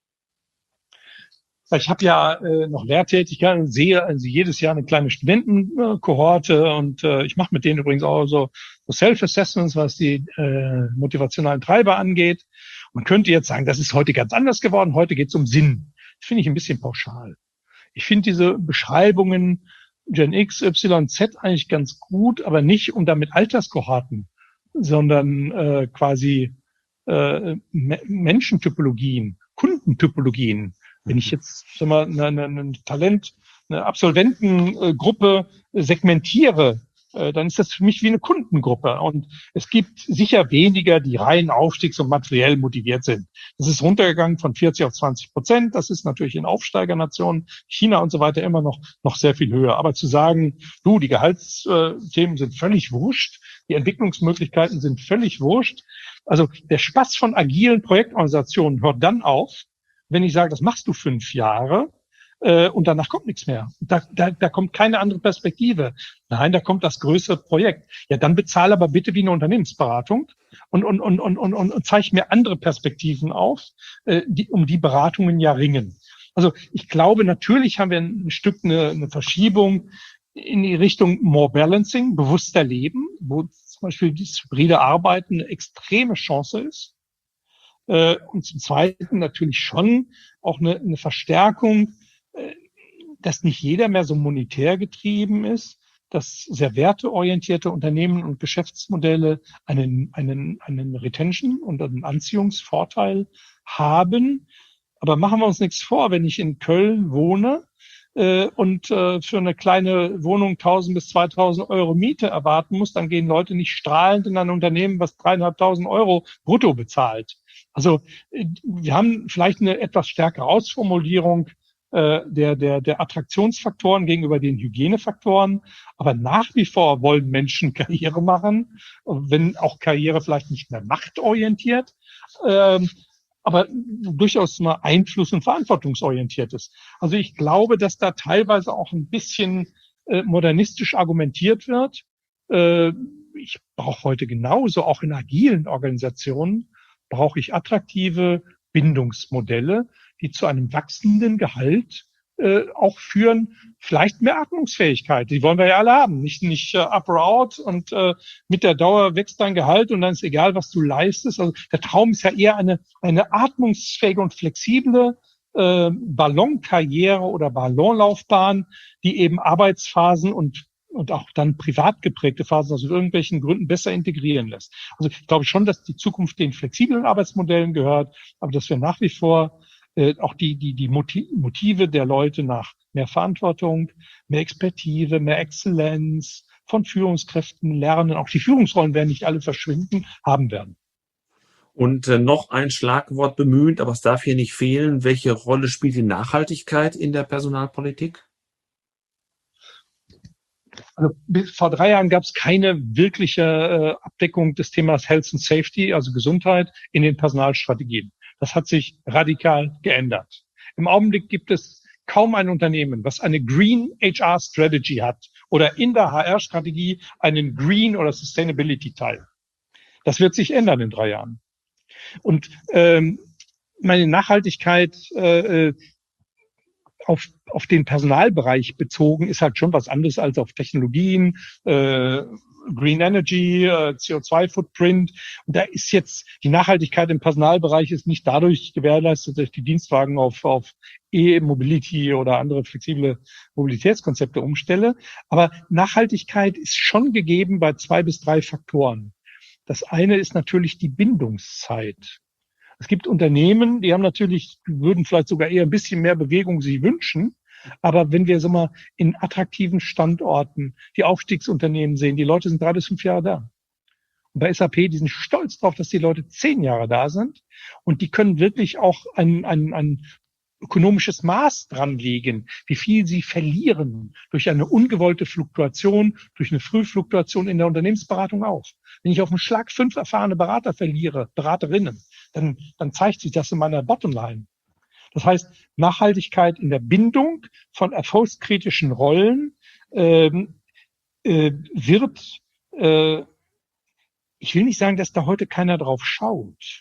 Ich habe ja äh, noch Lehrtätigkeit und sehe also jedes Jahr eine kleine Studentenkohorte und äh, ich mache mit denen übrigens auch so, so Self-Assessments, was die äh, motivationalen Treiber angeht. Man könnte jetzt sagen, das ist heute ganz anders geworden, heute geht es um Sinn. Das finde ich ein bisschen pauschal. Ich finde diese Beschreibungen Gen X, Y, Z eigentlich ganz gut, aber nicht um damit Alterskohorten, sondern äh, quasi äh, Me- Menschentypologien, Kundentypologien. Wenn ich jetzt sag mal, eine, eine, eine Talent, eine Absolventengruppe segmentiere, äh, dann ist das für mich wie eine Kundengruppe. Und es gibt sicher weniger, die rein aufstiegs- und materiell motiviert sind. Das ist runtergegangen von vierzig auf zwanzig Prozent. Das ist natürlich in Aufsteigernationen, China und so weiter immer noch, noch sehr viel höher. Aber zu sagen, du, die Gehaltsthemen sind völlig wurscht, die Entwicklungsmöglichkeiten sind völlig wurscht. Also der Spaß von agilen Projektorganisationen hört dann auf, wenn ich sage, das machst du fünf Jahre äh, und danach kommt nichts mehr. Da, da, da kommt keine andere Perspektive. Nein, da kommt das größere Projekt. Ja, dann bezahle aber bitte wie eine Unternehmensberatung und, und, und, und, und, und zeige mir andere Perspektiven auf, äh, die um die Beratungen ja ringen. Also ich glaube, natürlich haben wir ein Stück eine, eine Verschiebung in die Richtung More Balancing, bewusster Leben, wo zum Beispiel dieses hybride Arbeiten eine extreme Chance ist. Und zum Zweiten natürlich schon auch eine, eine Verstärkung, dass nicht jeder mehr so monetär getrieben ist, dass sehr werteorientierte Unternehmen und Geschäftsmodelle einen, einen, einen Retention und einen Anziehungsvorteil haben. Aber machen wir uns nichts vor, wenn ich in Köln wohne äh, und äh, für eine kleine Wohnung tausend bis zweitausend Euro Miete erwarten muss, dann gehen Leute nicht strahlend in ein Unternehmen, was dreieinhalbtausend Euro brutto bezahlt. Also wir haben vielleicht eine etwas stärkere Ausformulierung äh, der, der, der Attraktionsfaktoren gegenüber den Hygienefaktoren. Aber nach wie vor wollen Menschen Karriere machen, wenn auch Karriere vielleicht nicht mehr machtorientiert, äh, aber durchaus mal einfluss- und verantwortungsorientiert ist. Also ich glaube, dass da teilweise auch ein bisschen äh, modernistisch argumentiert wird. Äh, ich brauche heute genauso, auch in agilen Organisationen, brauche ich attraktive Bindungsmodelle, die zu einem wachsenden Gehalt äh, auch führen, vielleicht mehr Atmungsfähigkeit. Die wollen wir ja alle haben, nicht nicht äh, up or out und äh, mit der Dauer wächst dein Gehalt und dann ist egal, was du leistest. Also der Traum ist ja eher eine eine atmungsfähige und flexible äh, Ballonkarriere oder Ballonlaufbahn, die eben Arbeitsphasen und und auch dann privat geprägte Phasen aus irgendwelchen Gründen besser integrieren lässt. Also ich glaube schon, dass die Zukunft den flexiblen Arbeitsmodellen gehört, aber dass wir nach wie vor äh, auch die die die Motive der Leute nach mehr Verantwortung, mehr Expertise, mehr Exzellenz von Führungskräften lernen, auch die Führungsrollen werden nicht alle verschwinden, haben werden. Und äh, noch ein Schlagwort bemüht, aber es darf hier nicht fehlen. Welche Rolle spielt die Nachhaltigkeit in der Personalpolitik? Also bis vor drei Jahren gab es keine wirkliche äh, Abdeckung des Themas Health and Safety, also Gesundheit, in den Personalstrategien. Das hat sich radikal geändert. Im Augenblick gibt es kaum ein Unternehmen, was eine Green H R Strategy hat oder in der H R-Strategie einen Green oder Sustainability-Teil. Das wird sich ändern in drei Jahren. Und ähm, meine Nachhaltigkeit äh, auf auf den Personalbereich bezogen ist halt schon was anderes als auf Technologien, äh, Green Energy, äh, C O zwei Footprint. Und da ist jetzt die Nachhaltigkeit im Personalbereich ist nicht dadurch gewährleistet, dass ich die Dienstwagen auf auf E-Mobility oder andere flexible Mobilitätskonzepte umstelle. Aber Nachhaltigkeit ist schon gegeben bei zwei bis drei Faktoren. Das eine ist natürlich die Bindungszeit. Es gibt Unternehmen, die haben natürlich, würden vielleicht sogar eher ein bisschen mehr Bewegung sich wünschen. Aber wenn wir so mal in attraktiven Standorten die Aufstiegsunternehmen sehen, die Leute sind drei bis fünf Jahre da. Und bei S A P, die sind stolz drauf, dass die Leute zehn Jahre da sind. Und die können wirklich auch ein, ein, ein ökonomisches Maß dran legen, wie viel sie verlieren durch eine ungewollte Fluktuation, durch eine Frühfluktuation in der Unternehmensberatung auch. Wenn ich auf einen Schlag fünf erfahrene Berater verliere, Beraterinnen, dann, dann zeigt sich das in meiner Bottomline. Das heißt, Nachhaltigkeit in der Bindung von erfolgskritischen Rollen ähm, äh, wird, äh, ich will nicht sagen, dass da heute keiner drauf schaut,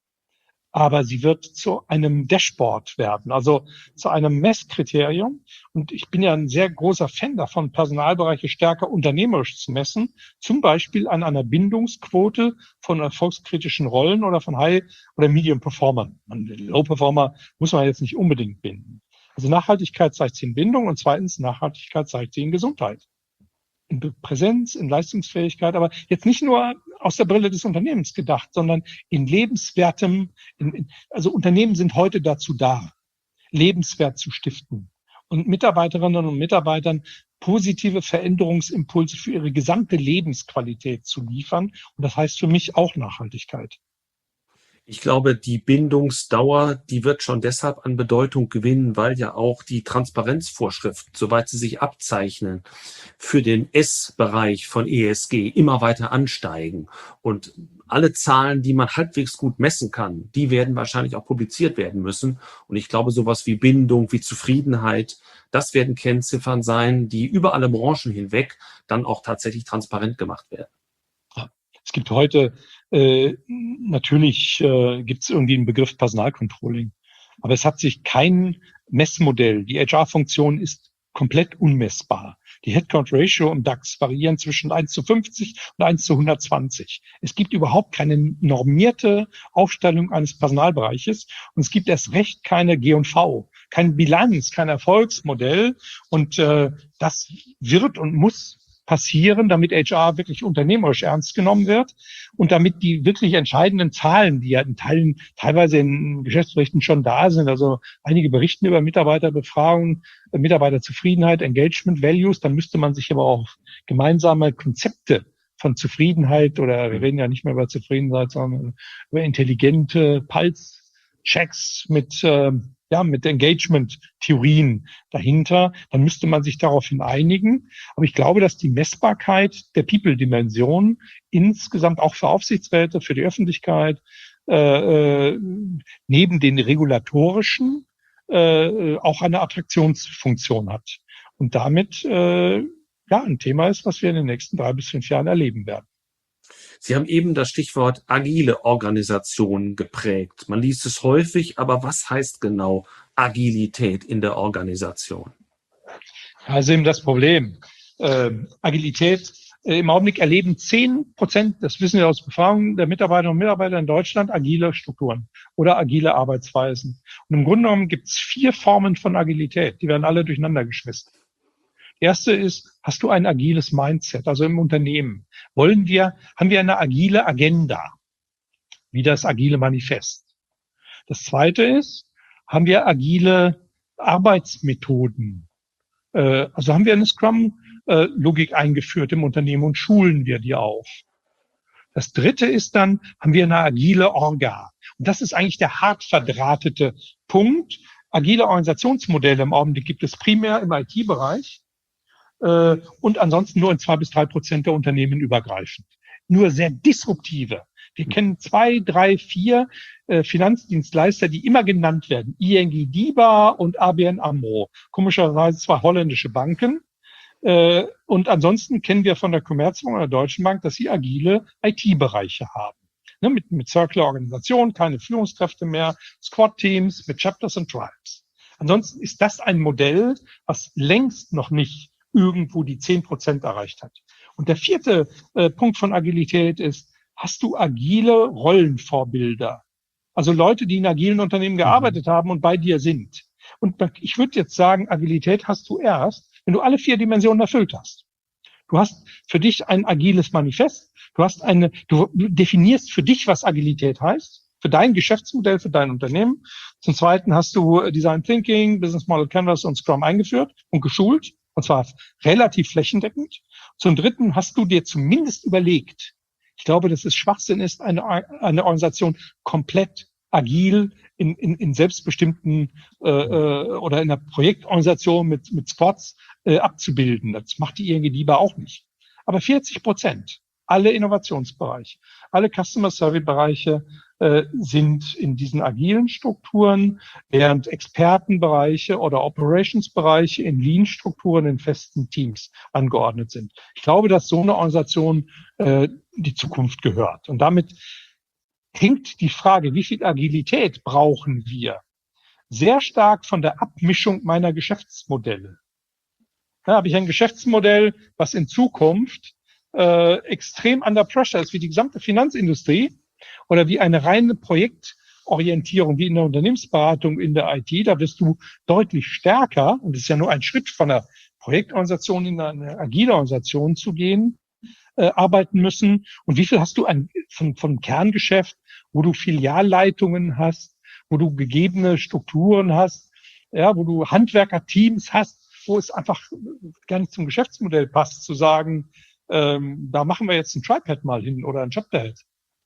aber sie wird zu einem Dashboard werden, also zu einem Messkriterium. Und ich bin ja ein sehr großer Fan davon, Personalbereiche stärker unternehmerisch zu messen, zum Beispiel an einer Bindungsquote von erfolgskritischen Rollen oder von High- oder Medium-Performern. Low-Performer muss man jetzt nicht unbedingt binden. Also Nachhaltigkeit zeigt sie in Bindung und zweitens Nachhaltigkeit zeigt sie in Gesundheit. In Präsenz, in Leistungsfähigkeit, aber jetzt nicht nur aus der Brille des Unternehmens gedacht, sondern in lebenswertem, in, in, also Unternehmen sind heute dazu da, Lebenswert zu stiften und Mitarbeiterinnen und Mitarbeitern positive Veränderungsimpulse für ihre gesamte Lebensqualität zu liefern. Und das heißt für mich auch Nachhaltigkeit. Ich glaube, die Bindungsdauer, die wird schon deshalb an Bedeutung gewinnen, weil ja auch die Transparenzvorschriften, soweit sie sich abzeichnen, für den S-Bereich von E S G immer weiter ansteigen. Und alle Zahlen, die man halbwegs gut messen kann, die werden wahrscheinlich auch publiziert werden müssen. Und ich glaube, sowas wie Bindung, wie Zufriedenheit, das werden Kennziffern sein, die über alle Branchen hinweg dann auch tatsächlich transparent gemacht werden. Es gibt heute, äh, natürlich äh, gibt es irgendwie einen Begriff Personalcontrolling, aber es hat sich kein Messmodell. Die H R-Funktion ist komplett unmessbar. Die Headcount-Ratio im DAX variieren zwischen eins zu fünfzig und eins zu hundertzwanzig. Es gibt überhaupt keine normierte Aufstellung eines Personalbereiches und es gibt erst recht keine G und V, keine Bilanz, kein Erfolgsmodell und äh, das wird und muss passieren, damit H R wirklich unternehmerisch ernst genommen wird und damit die wirklich entscheidenden Zahlen, die ja in Teilen teilweise in Geschäftsberichten schon da sind, also einige berichten über Mitarbeiterbefragungen, Mitarbeiterzufriedenheit, Engagement, Values, dann müsste man sich aber auch gemeinsame Konzepte von Zufriedenheit oder wir reden ja nicht mehr über Zufriedenheit, sondern über intelligente Pulse-Checks mit äh, ja, mit Engagement-Theorien dahinter, dann müsste man sich daraufhin einigen. Aber ich glaube, dass die Messbarkeit der People-Dimension insgesamt auch für Aufsichtsräte, für die Öffentlichkeit, äh, äh, neben den regulatorischen äh, auch eine Attraktionsfunktion hat. Und damit äh, ja ein Thema ist, was wir in den nächsten drei bis fünf Jahren erleben werden. Sie haben eben das Stichwort agile Organisation geprägt. Man liest es häufig, aber was heißt genau Agilität in der Organisation? Also eben das Problem. Äh, Agilität, äh, im Augenblick erleben zehn Prozent, das wissen wir aus Befragungen der Mitarbeiterinnen und Mitarbeiter in Deutschland, agile Strukturen oder agile Arbeitsweisen. Und im Grunde genommen gibt es vier Formen von Agilität, die werden alle durcheinander geschmissen. Erste ist, hast du ein agiles Mindset, also im Unternehmen? Wollen wir, haben wir eine agile Agenda, wie das agile Manifest? Das zweite ist, haben wir agile Arbeitsmethoden? Äh, also haben wir eine Scrum-Logik eingeführt im Unternehmen und schulen wir die auch? Das dritte ist dann, haben wir eine agile Orga? Und das ist eigentlich der hart verdrahtete Punkt. Agile Organisationsmodelle im Augenblick gibt es primär im I T-Bereich. Und ansonsten nur in zwei bis drei Prozent der Unternehmen übergreifend. Nur sehr disruptive. Wir kennen zwei, drei, vier äh, Finanzdienstleister, die immer genannt werden. I N G DIBA und A B N AMRO. Komischerweise zwei holländische Banken. Äh, und ansonsten kennen wir von der Commerzbank oder der Deutschen Bank, dass sie agile I T-Bereiche haben. Ne, mit, mit Circular-Organisation, keine Führungskräfte mehr, Squad-Teams mit Chapters und Tribes. Ansonsten ist das ein Modell, was längst noch nicht irgendwo die zehn Prozent erreicht hat. Und der vierte äh, Punkt von Agilität ist, hast du agile Rollenvorbilder? Also Leute, die in agilen Unternehmen gearbeitet mhm. haben und bei dir sind. Und ich würde jetzt sagen, Agilität hast du erst, wenn du alle vier Dimensionen erfüllt hast. Du hast für dich ein agiles Manifest, du hast eine, du definierst für dich, was Agilität heißt. für dein Geschäftsmodell, für dein Unternehmen. Zum Zweiten hast du Design Thinking, Business Model Canvas und Scrum eingeführt und geschult, und zwar relativ flächendeckend. Zum Dritten hast du dir zumindest überlegt, ich glaube, dass es Schwachsinn ist, eine, eine Organisation komplett agil in, in, in selbstbestimmten äh, oder in einer Projektorganisation mit, mit Squads äh, abzubilden. Das macht die I N G lieber auch nicht. Aber vierzig Prozent, alle Innovationsbereiche, alle Customer Service Bereiche äh, sind in diesen agilen Strukturen, während Expertenbereiche oder Operationsbereiche in Lean-Strukturen in festen Teams angeordnet sind. Ich glaube, dass so eine Organisation äh, die Zukunft gehört. Und damit hängt die Frage, wie viel Agilität brauchen wir, sehr stark von der Abmischung meiner Geschäftsmodelle. Da habe ich ein Geschäftsmodell, was in Zukunft äh, extrem under pressure ist, wie die gesamte Finanzindustrie oder wie eine reine Projektorientierung, wie in der Unternehmensberatung, in der I T. Da wirst du deutlich stärker, und es ist ja nur ein Schritt von einer Projektorganisation in eine agile Organisation zu gehen, äh, arbeiten müssen. Und wie viel hast du an, von, von Kerngeschäft, wo du Filialleitungen hast, wo du gegebene Strukturen hast, ja, wo du Handwerkerteams hast, wo es einfach gar nicht zum Geschäftsmodell passt, zu sagen, ähm, da machen wir jetzt ein TriPad mal hin oder ein Chapterhead.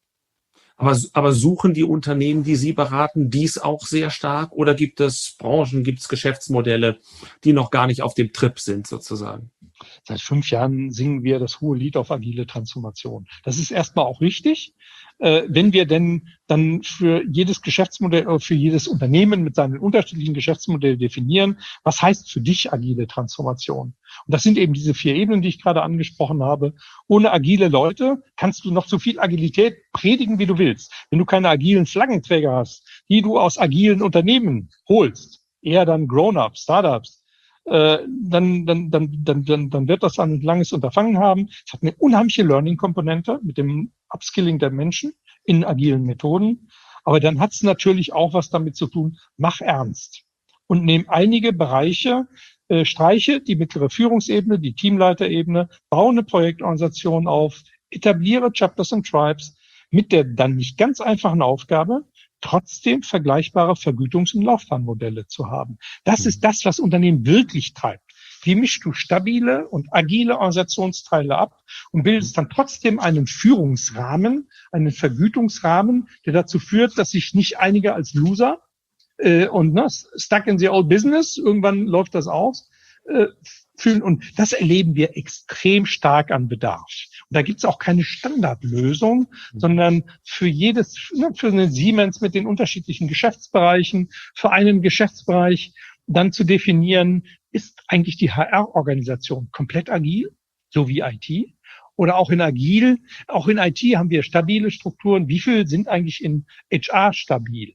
Aber, aber suchen die Unternehmen, die Sie beraten, dies auch sehr stark? Oder gibt es Branchen, gibt es Geschäftsmodelle, die noch gar nicht auf dem Trip sind sozusagen? Seit fünf Jahren singen wir das hohe Lied auf agile Transformation. Das ist erstmal auch richtig. Äh, wenn wir denn dann für jedes Geschäftsmodell oder für jedes Unternehmen mit seinen unterschiedlichen Geschäftsmodellen definieren, was heißt für dich agile Transformation? Und das sind eben diese vier Ebenen, die ich gerade angesprochen habe. Ohne agile Leute kannst du noch so viel Agilität predigen, wie du willst. Wenn du keine agilen Flaggenträger hast, die du aus agilen Unternehmen holst, eher dann Grown-ups, Startups, äh, dann, dann, dann, dann, dann, dann wird das ein langes Unterfangen haben. Es hat eine unheimliche Learning-Komponente mit dem Upskilling der Menschen in agilen Methoden. Aber dann hat es natürlich auch was damit zu tun, mach ernst. Und nimm einige Bereiche, äh, streiche die mittlere Führungsebene, die Teamleiterebene, baue eine Projektorganisation auf, etabliere Chapters and Tribes mit der dann nicht ganz einfachen Aufgabe, trotzdem vergleichbare Vergütungs- und Laufbahnmodelle zu haben. Das ist das, was Unternehmen wirklich treibt. Wie mischst du stabile und agile Organisationsteile ab und bildest dann trotzdem einen Führungsrahmen, einen Vergütungsrahmen, der dazu führt, dass sich nicht einige als Loser äh, und ne, stuck in the old business, irgendwann läuft das aus, äh, fühlen. Und das erleben wir extrem stark an Bedarf. Und da gibt's auch keine Standardlösung, mhm. sondern für jedes, ne, für eine Siemens mit den unterschiedlichen Geschäftsbereichen, für einen Geschäftsbereich dann zu definieren, ist eigentlich die H R-Organisation komplett agil, so wie I T? Oder auch in agil, auch in I T haben wir stabile Strukturen. Wie viel sind eigentlich in H R stabil?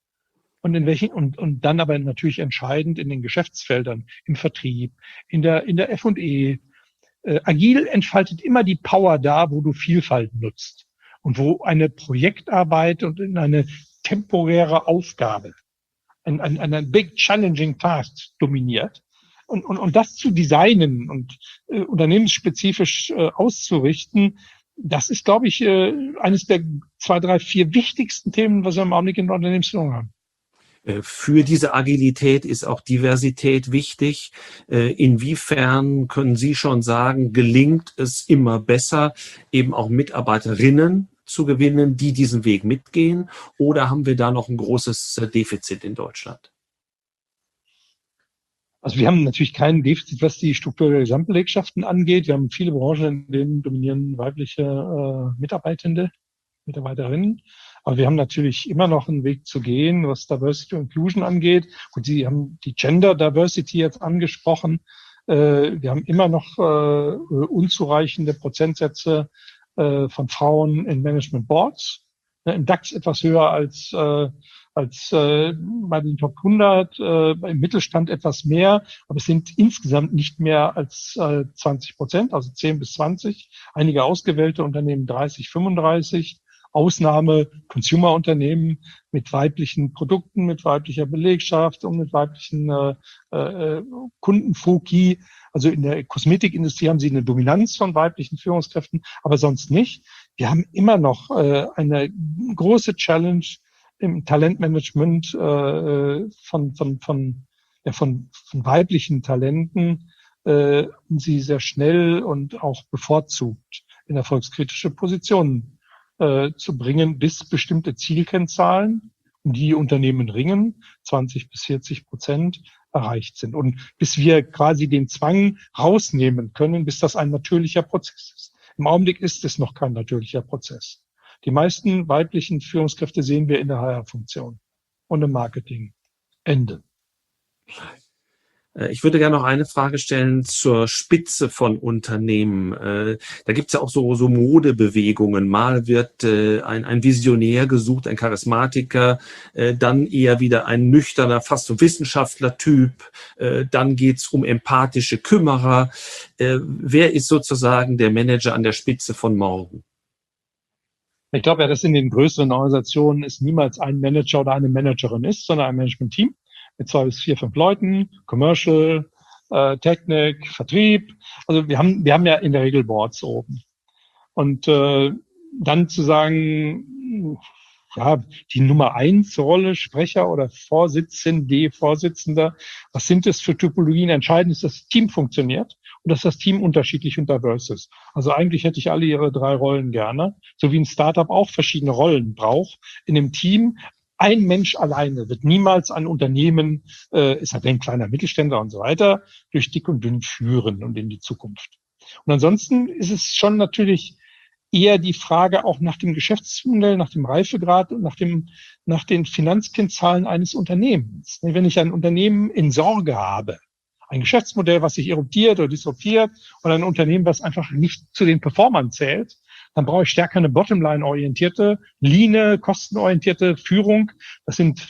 Und in welchen, und, und dann aber natürlich entscheidend in den Geschäftsfeldern, im Vertrieb, in der, in der F und E. Äh, agil entfaltet immer die Power da, wo du Vielfalt nutzt und wo eine Projektarbeit und in eine temporäre Aufgabe, ein, ein, ein big challenging task dominiert. Und, und, und das zu designen und äh, unternehmensspezifisch äh, auszurichten, das ist, glaube ich, äh, eines der zwei, drei, vier wichtigsten Themen, was wir im Augenblick in der Unternehmensführung haben. Für diese Agilität ist auch Diversität wichtig. Inwiefern können Sie schon sagen, gelingt es immer besser, eben auch Mitarbeiterinnen zu gewinnen, die diesen Weg mitgehen? Oder haben wir da noch ein großes Defizit in Deutschland? Also wir haben natürlich kein Defizit, was die Struktur der Gesamtbelegschaften angeht. Wir haben viele Branchen, in denen dominieren weibliche äh, Mitarbeitende, Mitarbeiterinnen. Aber wir haben natürlich immer noch einen Weg zu gehen, was Diversity und Inclusion angeht. Und Sie haben die Gender Diversity jetzt angesprochen. Äh, wir haben immer noch äh, unzureichende Prozentsätze äh, von Frauen in Management Boards. Im DAX etwas höher als äh, als äh, bei den Top hundert, äh, im Mittelstand etwas mehr, aber es sind insgesamt nicht mehr als äh, zwanzig Prozent, also zehn bis zwanzig. Einige ausgewählte Unternehmen dreißig, fünfunddreißig. Ausnahme Consumer-Unternehmen mit weiblichen Produkten, mit weiblicher Belegschaft und mit weiblichen äh, äh, Kundenfoki. Also in der Kosmetikindustrie haben sie eine Dominanz von weiblichen Führungskräften, aber sonst nicht. Wir haben immer noch äh, eine große Challenge, im Talentmanagement äh, von, von, von, ja, von, von weiblichen Talenten, äh, um sie sehr schnell und auch bevorzugt in erfolgskritische Positionen äh, zu bringen, bis bestimmte Zielkennzahlen, um die Unternehmen ringen, zwanzig bis vierzig Prozent erreicht sind. Und bis wir quasi den Zwang rausnehmen können, bis das ein natürlicher Prozess ist. Im Augenblick ist es noch kein natürlicher Prozess. Die meisten weiblichen Führungskräfte sehen wir in der H R-Funktion und im Marketing. Ende. Ich würde gerne noch eine Frage stellen zur Spitze von Unternehmen. Da gibt es ja auch so, so Modebewegungen. Mal wird ein, ein Visionär gesucht, ein Charismatiker, dann eher wieder ein nüchterner, fast so Wissenschaftler-Typ. Dann geht es um empathische Kümmerer. Wer ist sozusagen der Manager an der Spitze von morgen? Ich glaube ja, dass in den größeren Organisationen es niemals ein Manager oder eine Managerin ist, sondern ein Management-Team mit zwei bis vier, fünf Leuten, Commercial, äh, Technik, Vertrieb. Also wir haben wir haben ja in der Regel Boards oben. Und äh, dann zu sagen, ja, die Nummer eins Rolle, Sprecher oder Vorsitzende, Vorsitzender, was sind das für Typologien? Entscheidend ist, dass das Team funktioniert und dass das Team unterschiedlich und diverse ist. Also eigentlich hätte ich alle ihre drei Rollen gerne, so wie ein Startup auch verschiedene Rollen braucht in einem Team. Ein Mensch alleine wird niemals ein Unternehmen, äh, ist halt ein kleiner Mittelständler und so weiter, durch dick und dünn führen und in die Zukunft. Und ansonsten ist es schon natürlich eher die Frage auch nach dem Geschäftsmodell, nach dem Reifegrad und nach dem, nach den Finanzkennzahlen eines Unternehmens. Wenn ich ein Unternehmen in Sorge habe, ein Geschäftsmodell, was sich eruptiert oder disruptiert, oder ein Unternehmen, was einfach nicht zu den Performern zählt, dann brauche ich stärker eine Bottomline-orientierte, leane, kostenorientierte Führung. Das sind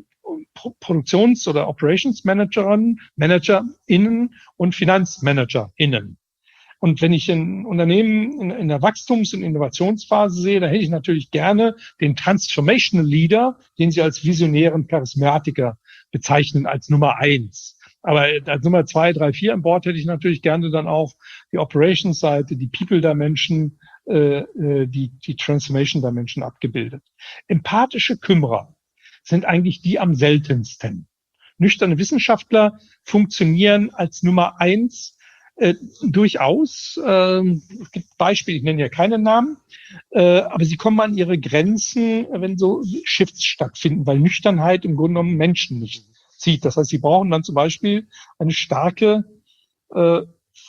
Produktions- oder Operations-Managerinnen, ManagerInnen und FinanzmanagerInnen. Und wenn ich ein Unternehmen in, in der Wachstums- und Innovationsphase sehe, dann hätte ich natürlich gerne den Transformational Leader, den Sie als visionären Charismatiker bezeichnen, als Nummer eins. Aber als Nummer zwei, drei, vier im Board hätte ich natürlich gerne dann auch die Operations-Seite, die People-Dimension, äh, die, die Transformation-Dimension abgebildet. Empathische Kümmerer sind eigentlich die am seltensten. Nüchterne Wissenschaftler funktionieren als Nummer eins äh, durchaus. Äh, es gibt Beispiele, ich nenne ja keine Namen, äh, aber sie kommen an ihre Grenzen, wenn so Shifts stattfinden, weil Nüchternheit im Grunde genommen Menschen nicht zieht. Das heißt, sie brauchen dann zum Beispiel eine starke äh,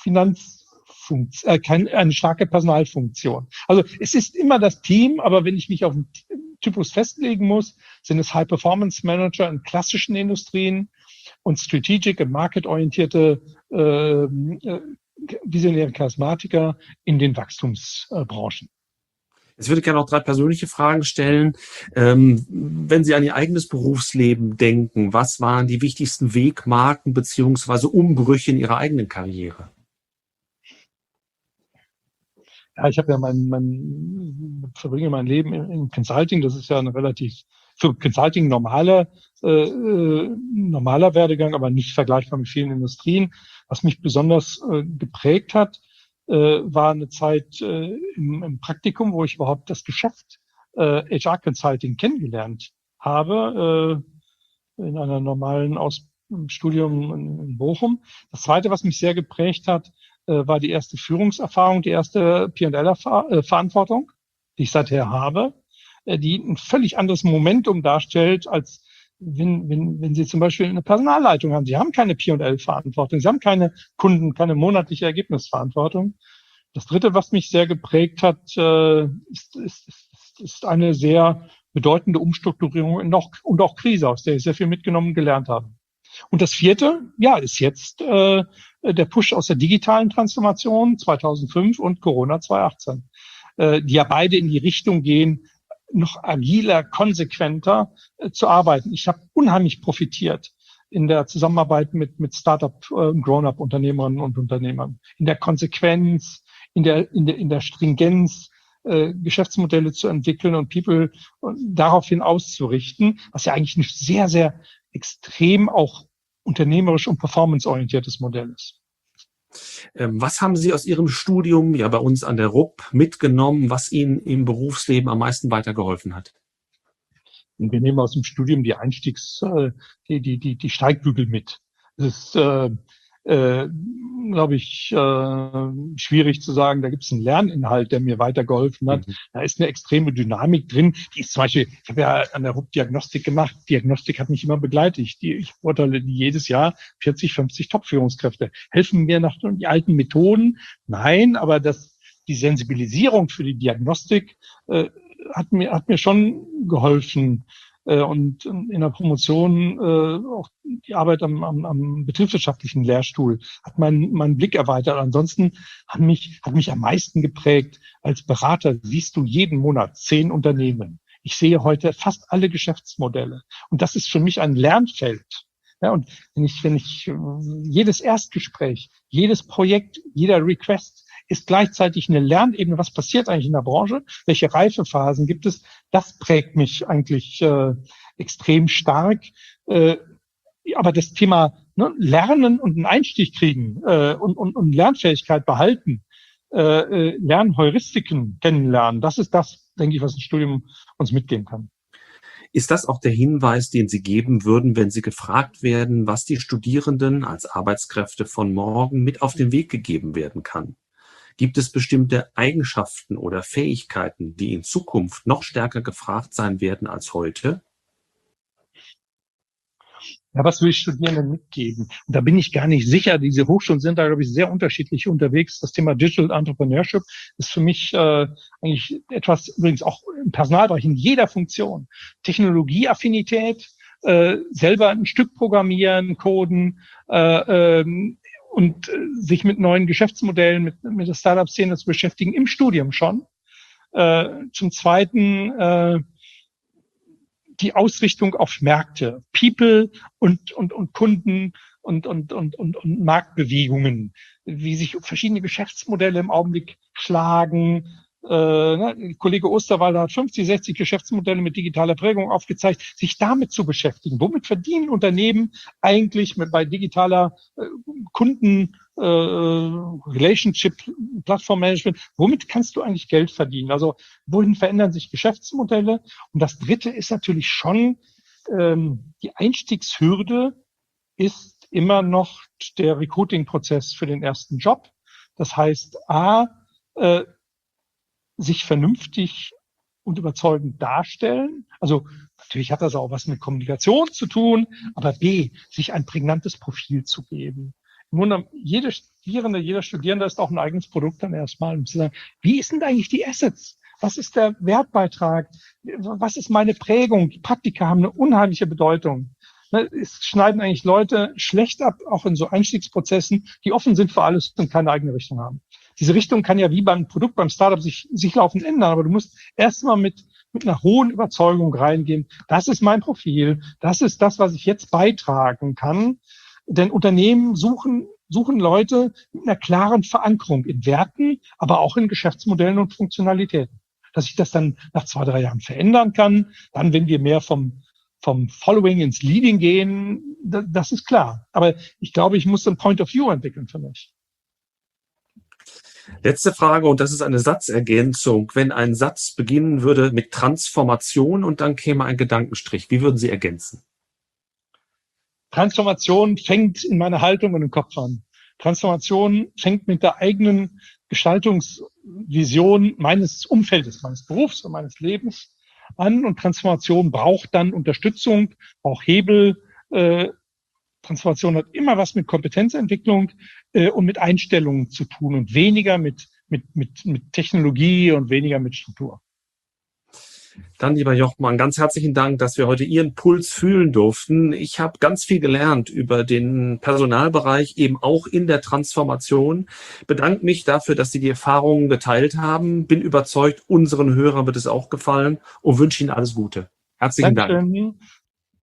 Finanzfunktion, äh, keine, eine starke Personalfunktion. Also es ist immer das Team, aber wenn ich mich auf einen Typus festlegen muss, sind es High-Performance-Manager in klassischen Industrien und strategic- und marketorientierte äh, äh, visionäre Charismatiker in den Wachstumsbranchen. Jetzt würde ich gerne noch drei persönliche Fragen stellen. Ähm, wenn Sie an Ihr eigenes Berufsleben denken, was waren die wichtigsten Wegmarken beziehungsweise Umbrüche in Ihrer eigenen Karriere? Ja, ich habe ja mein, mein verbringe mein Leben im, im Consulting. Das ist ja ein relativ für Consulting normaler äh, normaler Werdegang, aber nicht vergleichbar mit vielen Industrien. Was mich besonders äh, geprägt hat, äh, war eine Zeit äh, im, im Praktikum, wo ich überhaupt das Geschäft äh, H R Consulting kennengelernt habe, äh, in einer normalen Aus Studium in, in Bochum. Das Zweite, was mich sehr geprägt hat, äh, war die erste Führungserfahrung, die erste P und L-Verantwortung, die ich seither habe, äh, die ein völlig anderes Momentum darstellt, als wenn, wenn, wenn Sie zum Beispiel eine Personalleitung haben. Sie haben keine P und L-Verantwortung, Sie haben keine Kunden, keine monatliche Ergebnisverantwortung. Das Dritte, was mich sehr geprägt hat, äh, ist, ist, ist, ist eine sehr bedeutende Umstrukturierung und auch, und auch Krise, aus der ich sehr viel mitgenommen und gelernt habe. Und das Vierte, ja, ist jetzt äh, der Push aus der digitalen Transformation zweitausendfünf und Corona zweitausendachtzehn, äh, die ja beide in die Richtung gehen, noch agiler, konsequenter äh, zu arbeiten. Ich habe unheimlich profitiert in der Zusammenarbeit mit mit Startup, äh, Grown-up-Unternehmerinnen und Unternehmern, in der Konsequenz, in der in der in der Stringenz, äh, Geschäftsmodelle zu entwickeln und People daraufhin auszurichten, was ja eigentlich ein sehr sehr extrem auch unternehmerisch und performanceorientiertes Modell ist. Was haben Sie aus Ihrem Studium ja bei uns an der R U P mitgenommen, was Ihnen im Berufsleben am meisten weitergeholfen hat? Und wir nehmen aus dem Studium die Einstiegs, äh, die, die, die, die Steigbügel mit. Es ist, äh, äh, glaube ich, äh, schwierig zu sagen, da gibt es einen Lerninhalt, der mir weitergeholfen hat. Mhm. Da ist eine extreme Dynamik drin. Die ist zum Beispiel, ich habe ja an der R U P Diagnostik gemacht. Diagnostik hat mich immer begleitet. Die, ich beurteile die jedes Jahr vierzig, fünfzig Top-Führungskräfte. Helfen mir nach die alten Methoden? Nein, aber das, die Sensibilisierung für die Diagnostik äh, hat mir, hat mir schon geholfen. Und in der Promotion, äh, auch die Arbeit am, am, am betriebswirtschaftlichen Lehrstuhl hat meinen meinen Blick erweitert. Ansonsten hat mich, hat mich am meisten geprägt. Als Berater siehst du jeden Monat zehn Unternehmen. Ich sehe heute fast alle Geschäftsmodelle. Und das ist für mich ein Lernfeld. Ja, und wenn ich, wenn ich jedes Erstgespräch, jedes Projekt, jeder Request ist gleichzeitig eine Lernebene. Was passiert eigentlich in der Branche? Welche Reifephasen gibt es? Das prägt mich eigentlich äh, extrem stark. Äh, aber das Thema ne, Lernen und einen Einstieg kriegen äh, und, und, und Lernfähigkeit behalten, äh, äh, Lernheuristiken kennenlernen, das ist das, denke ich, was ein Studium uns mitgeben kann. Ist das auch der Hinweis, den Sie geben würden, wenn Sie gefragt werden, was die Studierenden als Arbeitskräfte von morgen mit auf den Weg gegeben werden kann? Gibt es bestimmte Eigenschaften oder Fähigkeiten, die in Zukunft noch stärker gefragt sein werden als heute? Ja, was will ich Studierenden mitgeben? Und da bin ich gar nicht sicher. Diese Hochschulen sind da, glaube ich, sehr unterschiedlich unterwegs. Das Thema Digital Entrepreneurship ist für mich äh, eigentlich etwas, übrigens auch im Personalbereich, in jeder Funktion. Technologieaffinität, äh, selber ein Stück programmieren, coden, äh, ähm, und äh, sich mit neuen Geschäftsmodellen, mit, mit der Startup-Szene zu beschäftigen, im Studium schon. Äh, zum Zweiten äh, die Ausrichtung auf Märkte, People und und und Kunden und und und und, und Marktbewegungen, wie sich verschiedene Geschäftsmodelle im Augenblick schlagen. Äh, ne, Kollege Osterwalder hat fünfzig, sechzig Geschäftsmodelle mit digitaler Prägung aufgezeigt, sich damit zu beschäftigen. Womit verdienen Unternehmen eigentlich mit bei digitaler äh, Kunden äh, Relationship, Plattformmanagement? Womit kannst du eigentlich Geld verdienen? Also wohin verändern sich Geschäftsmodelle? Und das Dritte ist natürlich schon ähm, die Einstiegshürde ist immer noch der Recruiting-Prozess für den ersten Job. Das heißt, a äh, sich vernünftig und überzeugend darstellen. Also natürlich hat das auch was mit Kommunikation zu tun, aber B, sich ein prägnantes Profil zu geben. Im Grunde, jede Studierende, jeder Studierende ist auch ein eigenes Produkt dann erstmal, um zu sagen, wie ist denn eigentlich die Assets? Was ist der Wertbeitrag? Was ist meine Prägung? Die Praktika haben eine unheimliche Bedeutung. Es schneiden eigentlich Leute schlecht ab, auch in so Einstiegsprozessen, die offen sind für alles und keine eigene Richtung haben. Diese Richtung kann ja wie beim Produkt, beim Startup sich, sich laufend ändern, aber du musst erstmal mit, mit einer hohen Überzeugung reingehen. Das ist mein Profil. Das ist das, was ich jetzt beitragen kann. Denn Unternehmen suchen, suchen Leute mit einer klaren Verankerung in Werten, aber auch in Geschäftsmodellen und Funktionalitäten. Dass ich das dann nach zwei, drei Jahren verändern kann. Dann, wenn wir mehr vom, vom Following ins Leading gehen, das ist klar. Aber ich glaube, ich muss ein Point of View entwickeln für mich. Letzte Frage, und das ist eine Satzergänzung. Wenn ein Satz beginnen würde mit Transformation und dann käme ein Gedankenstrich, wie würden Sie ergänzen? Transformation fängt in meiner Haltung und im Kopf an. Transformation fängt mit der eigenen Gestaltungsvision meines Umfeldes, meines Berufs und meines Lebens an. Und Transformation braucht dann Unterstützung, braucht Hebel. Äh, Transformation hat immer was mit Kompetenzentwicklung äh, und mit Einstellungen zu tun und weniger mit, mit, mit, mit Technologie und weniger mit Struktur. Dann, lieber Jochmann, ganz herzlichen Dank, dass wir heute Ihren Puls fühlen durften. Ich habe ganz viel gelernt über den Personalbereich, eben auch in der Transformation. Bedanke mich dafür, dass Sie die Erfahrungen geteilt haben. Bin überzeugt, unseren Hörern wird es auch gefallen und wünsche Ihnen alles Gute. Herzlichen Dankeschön. Dank.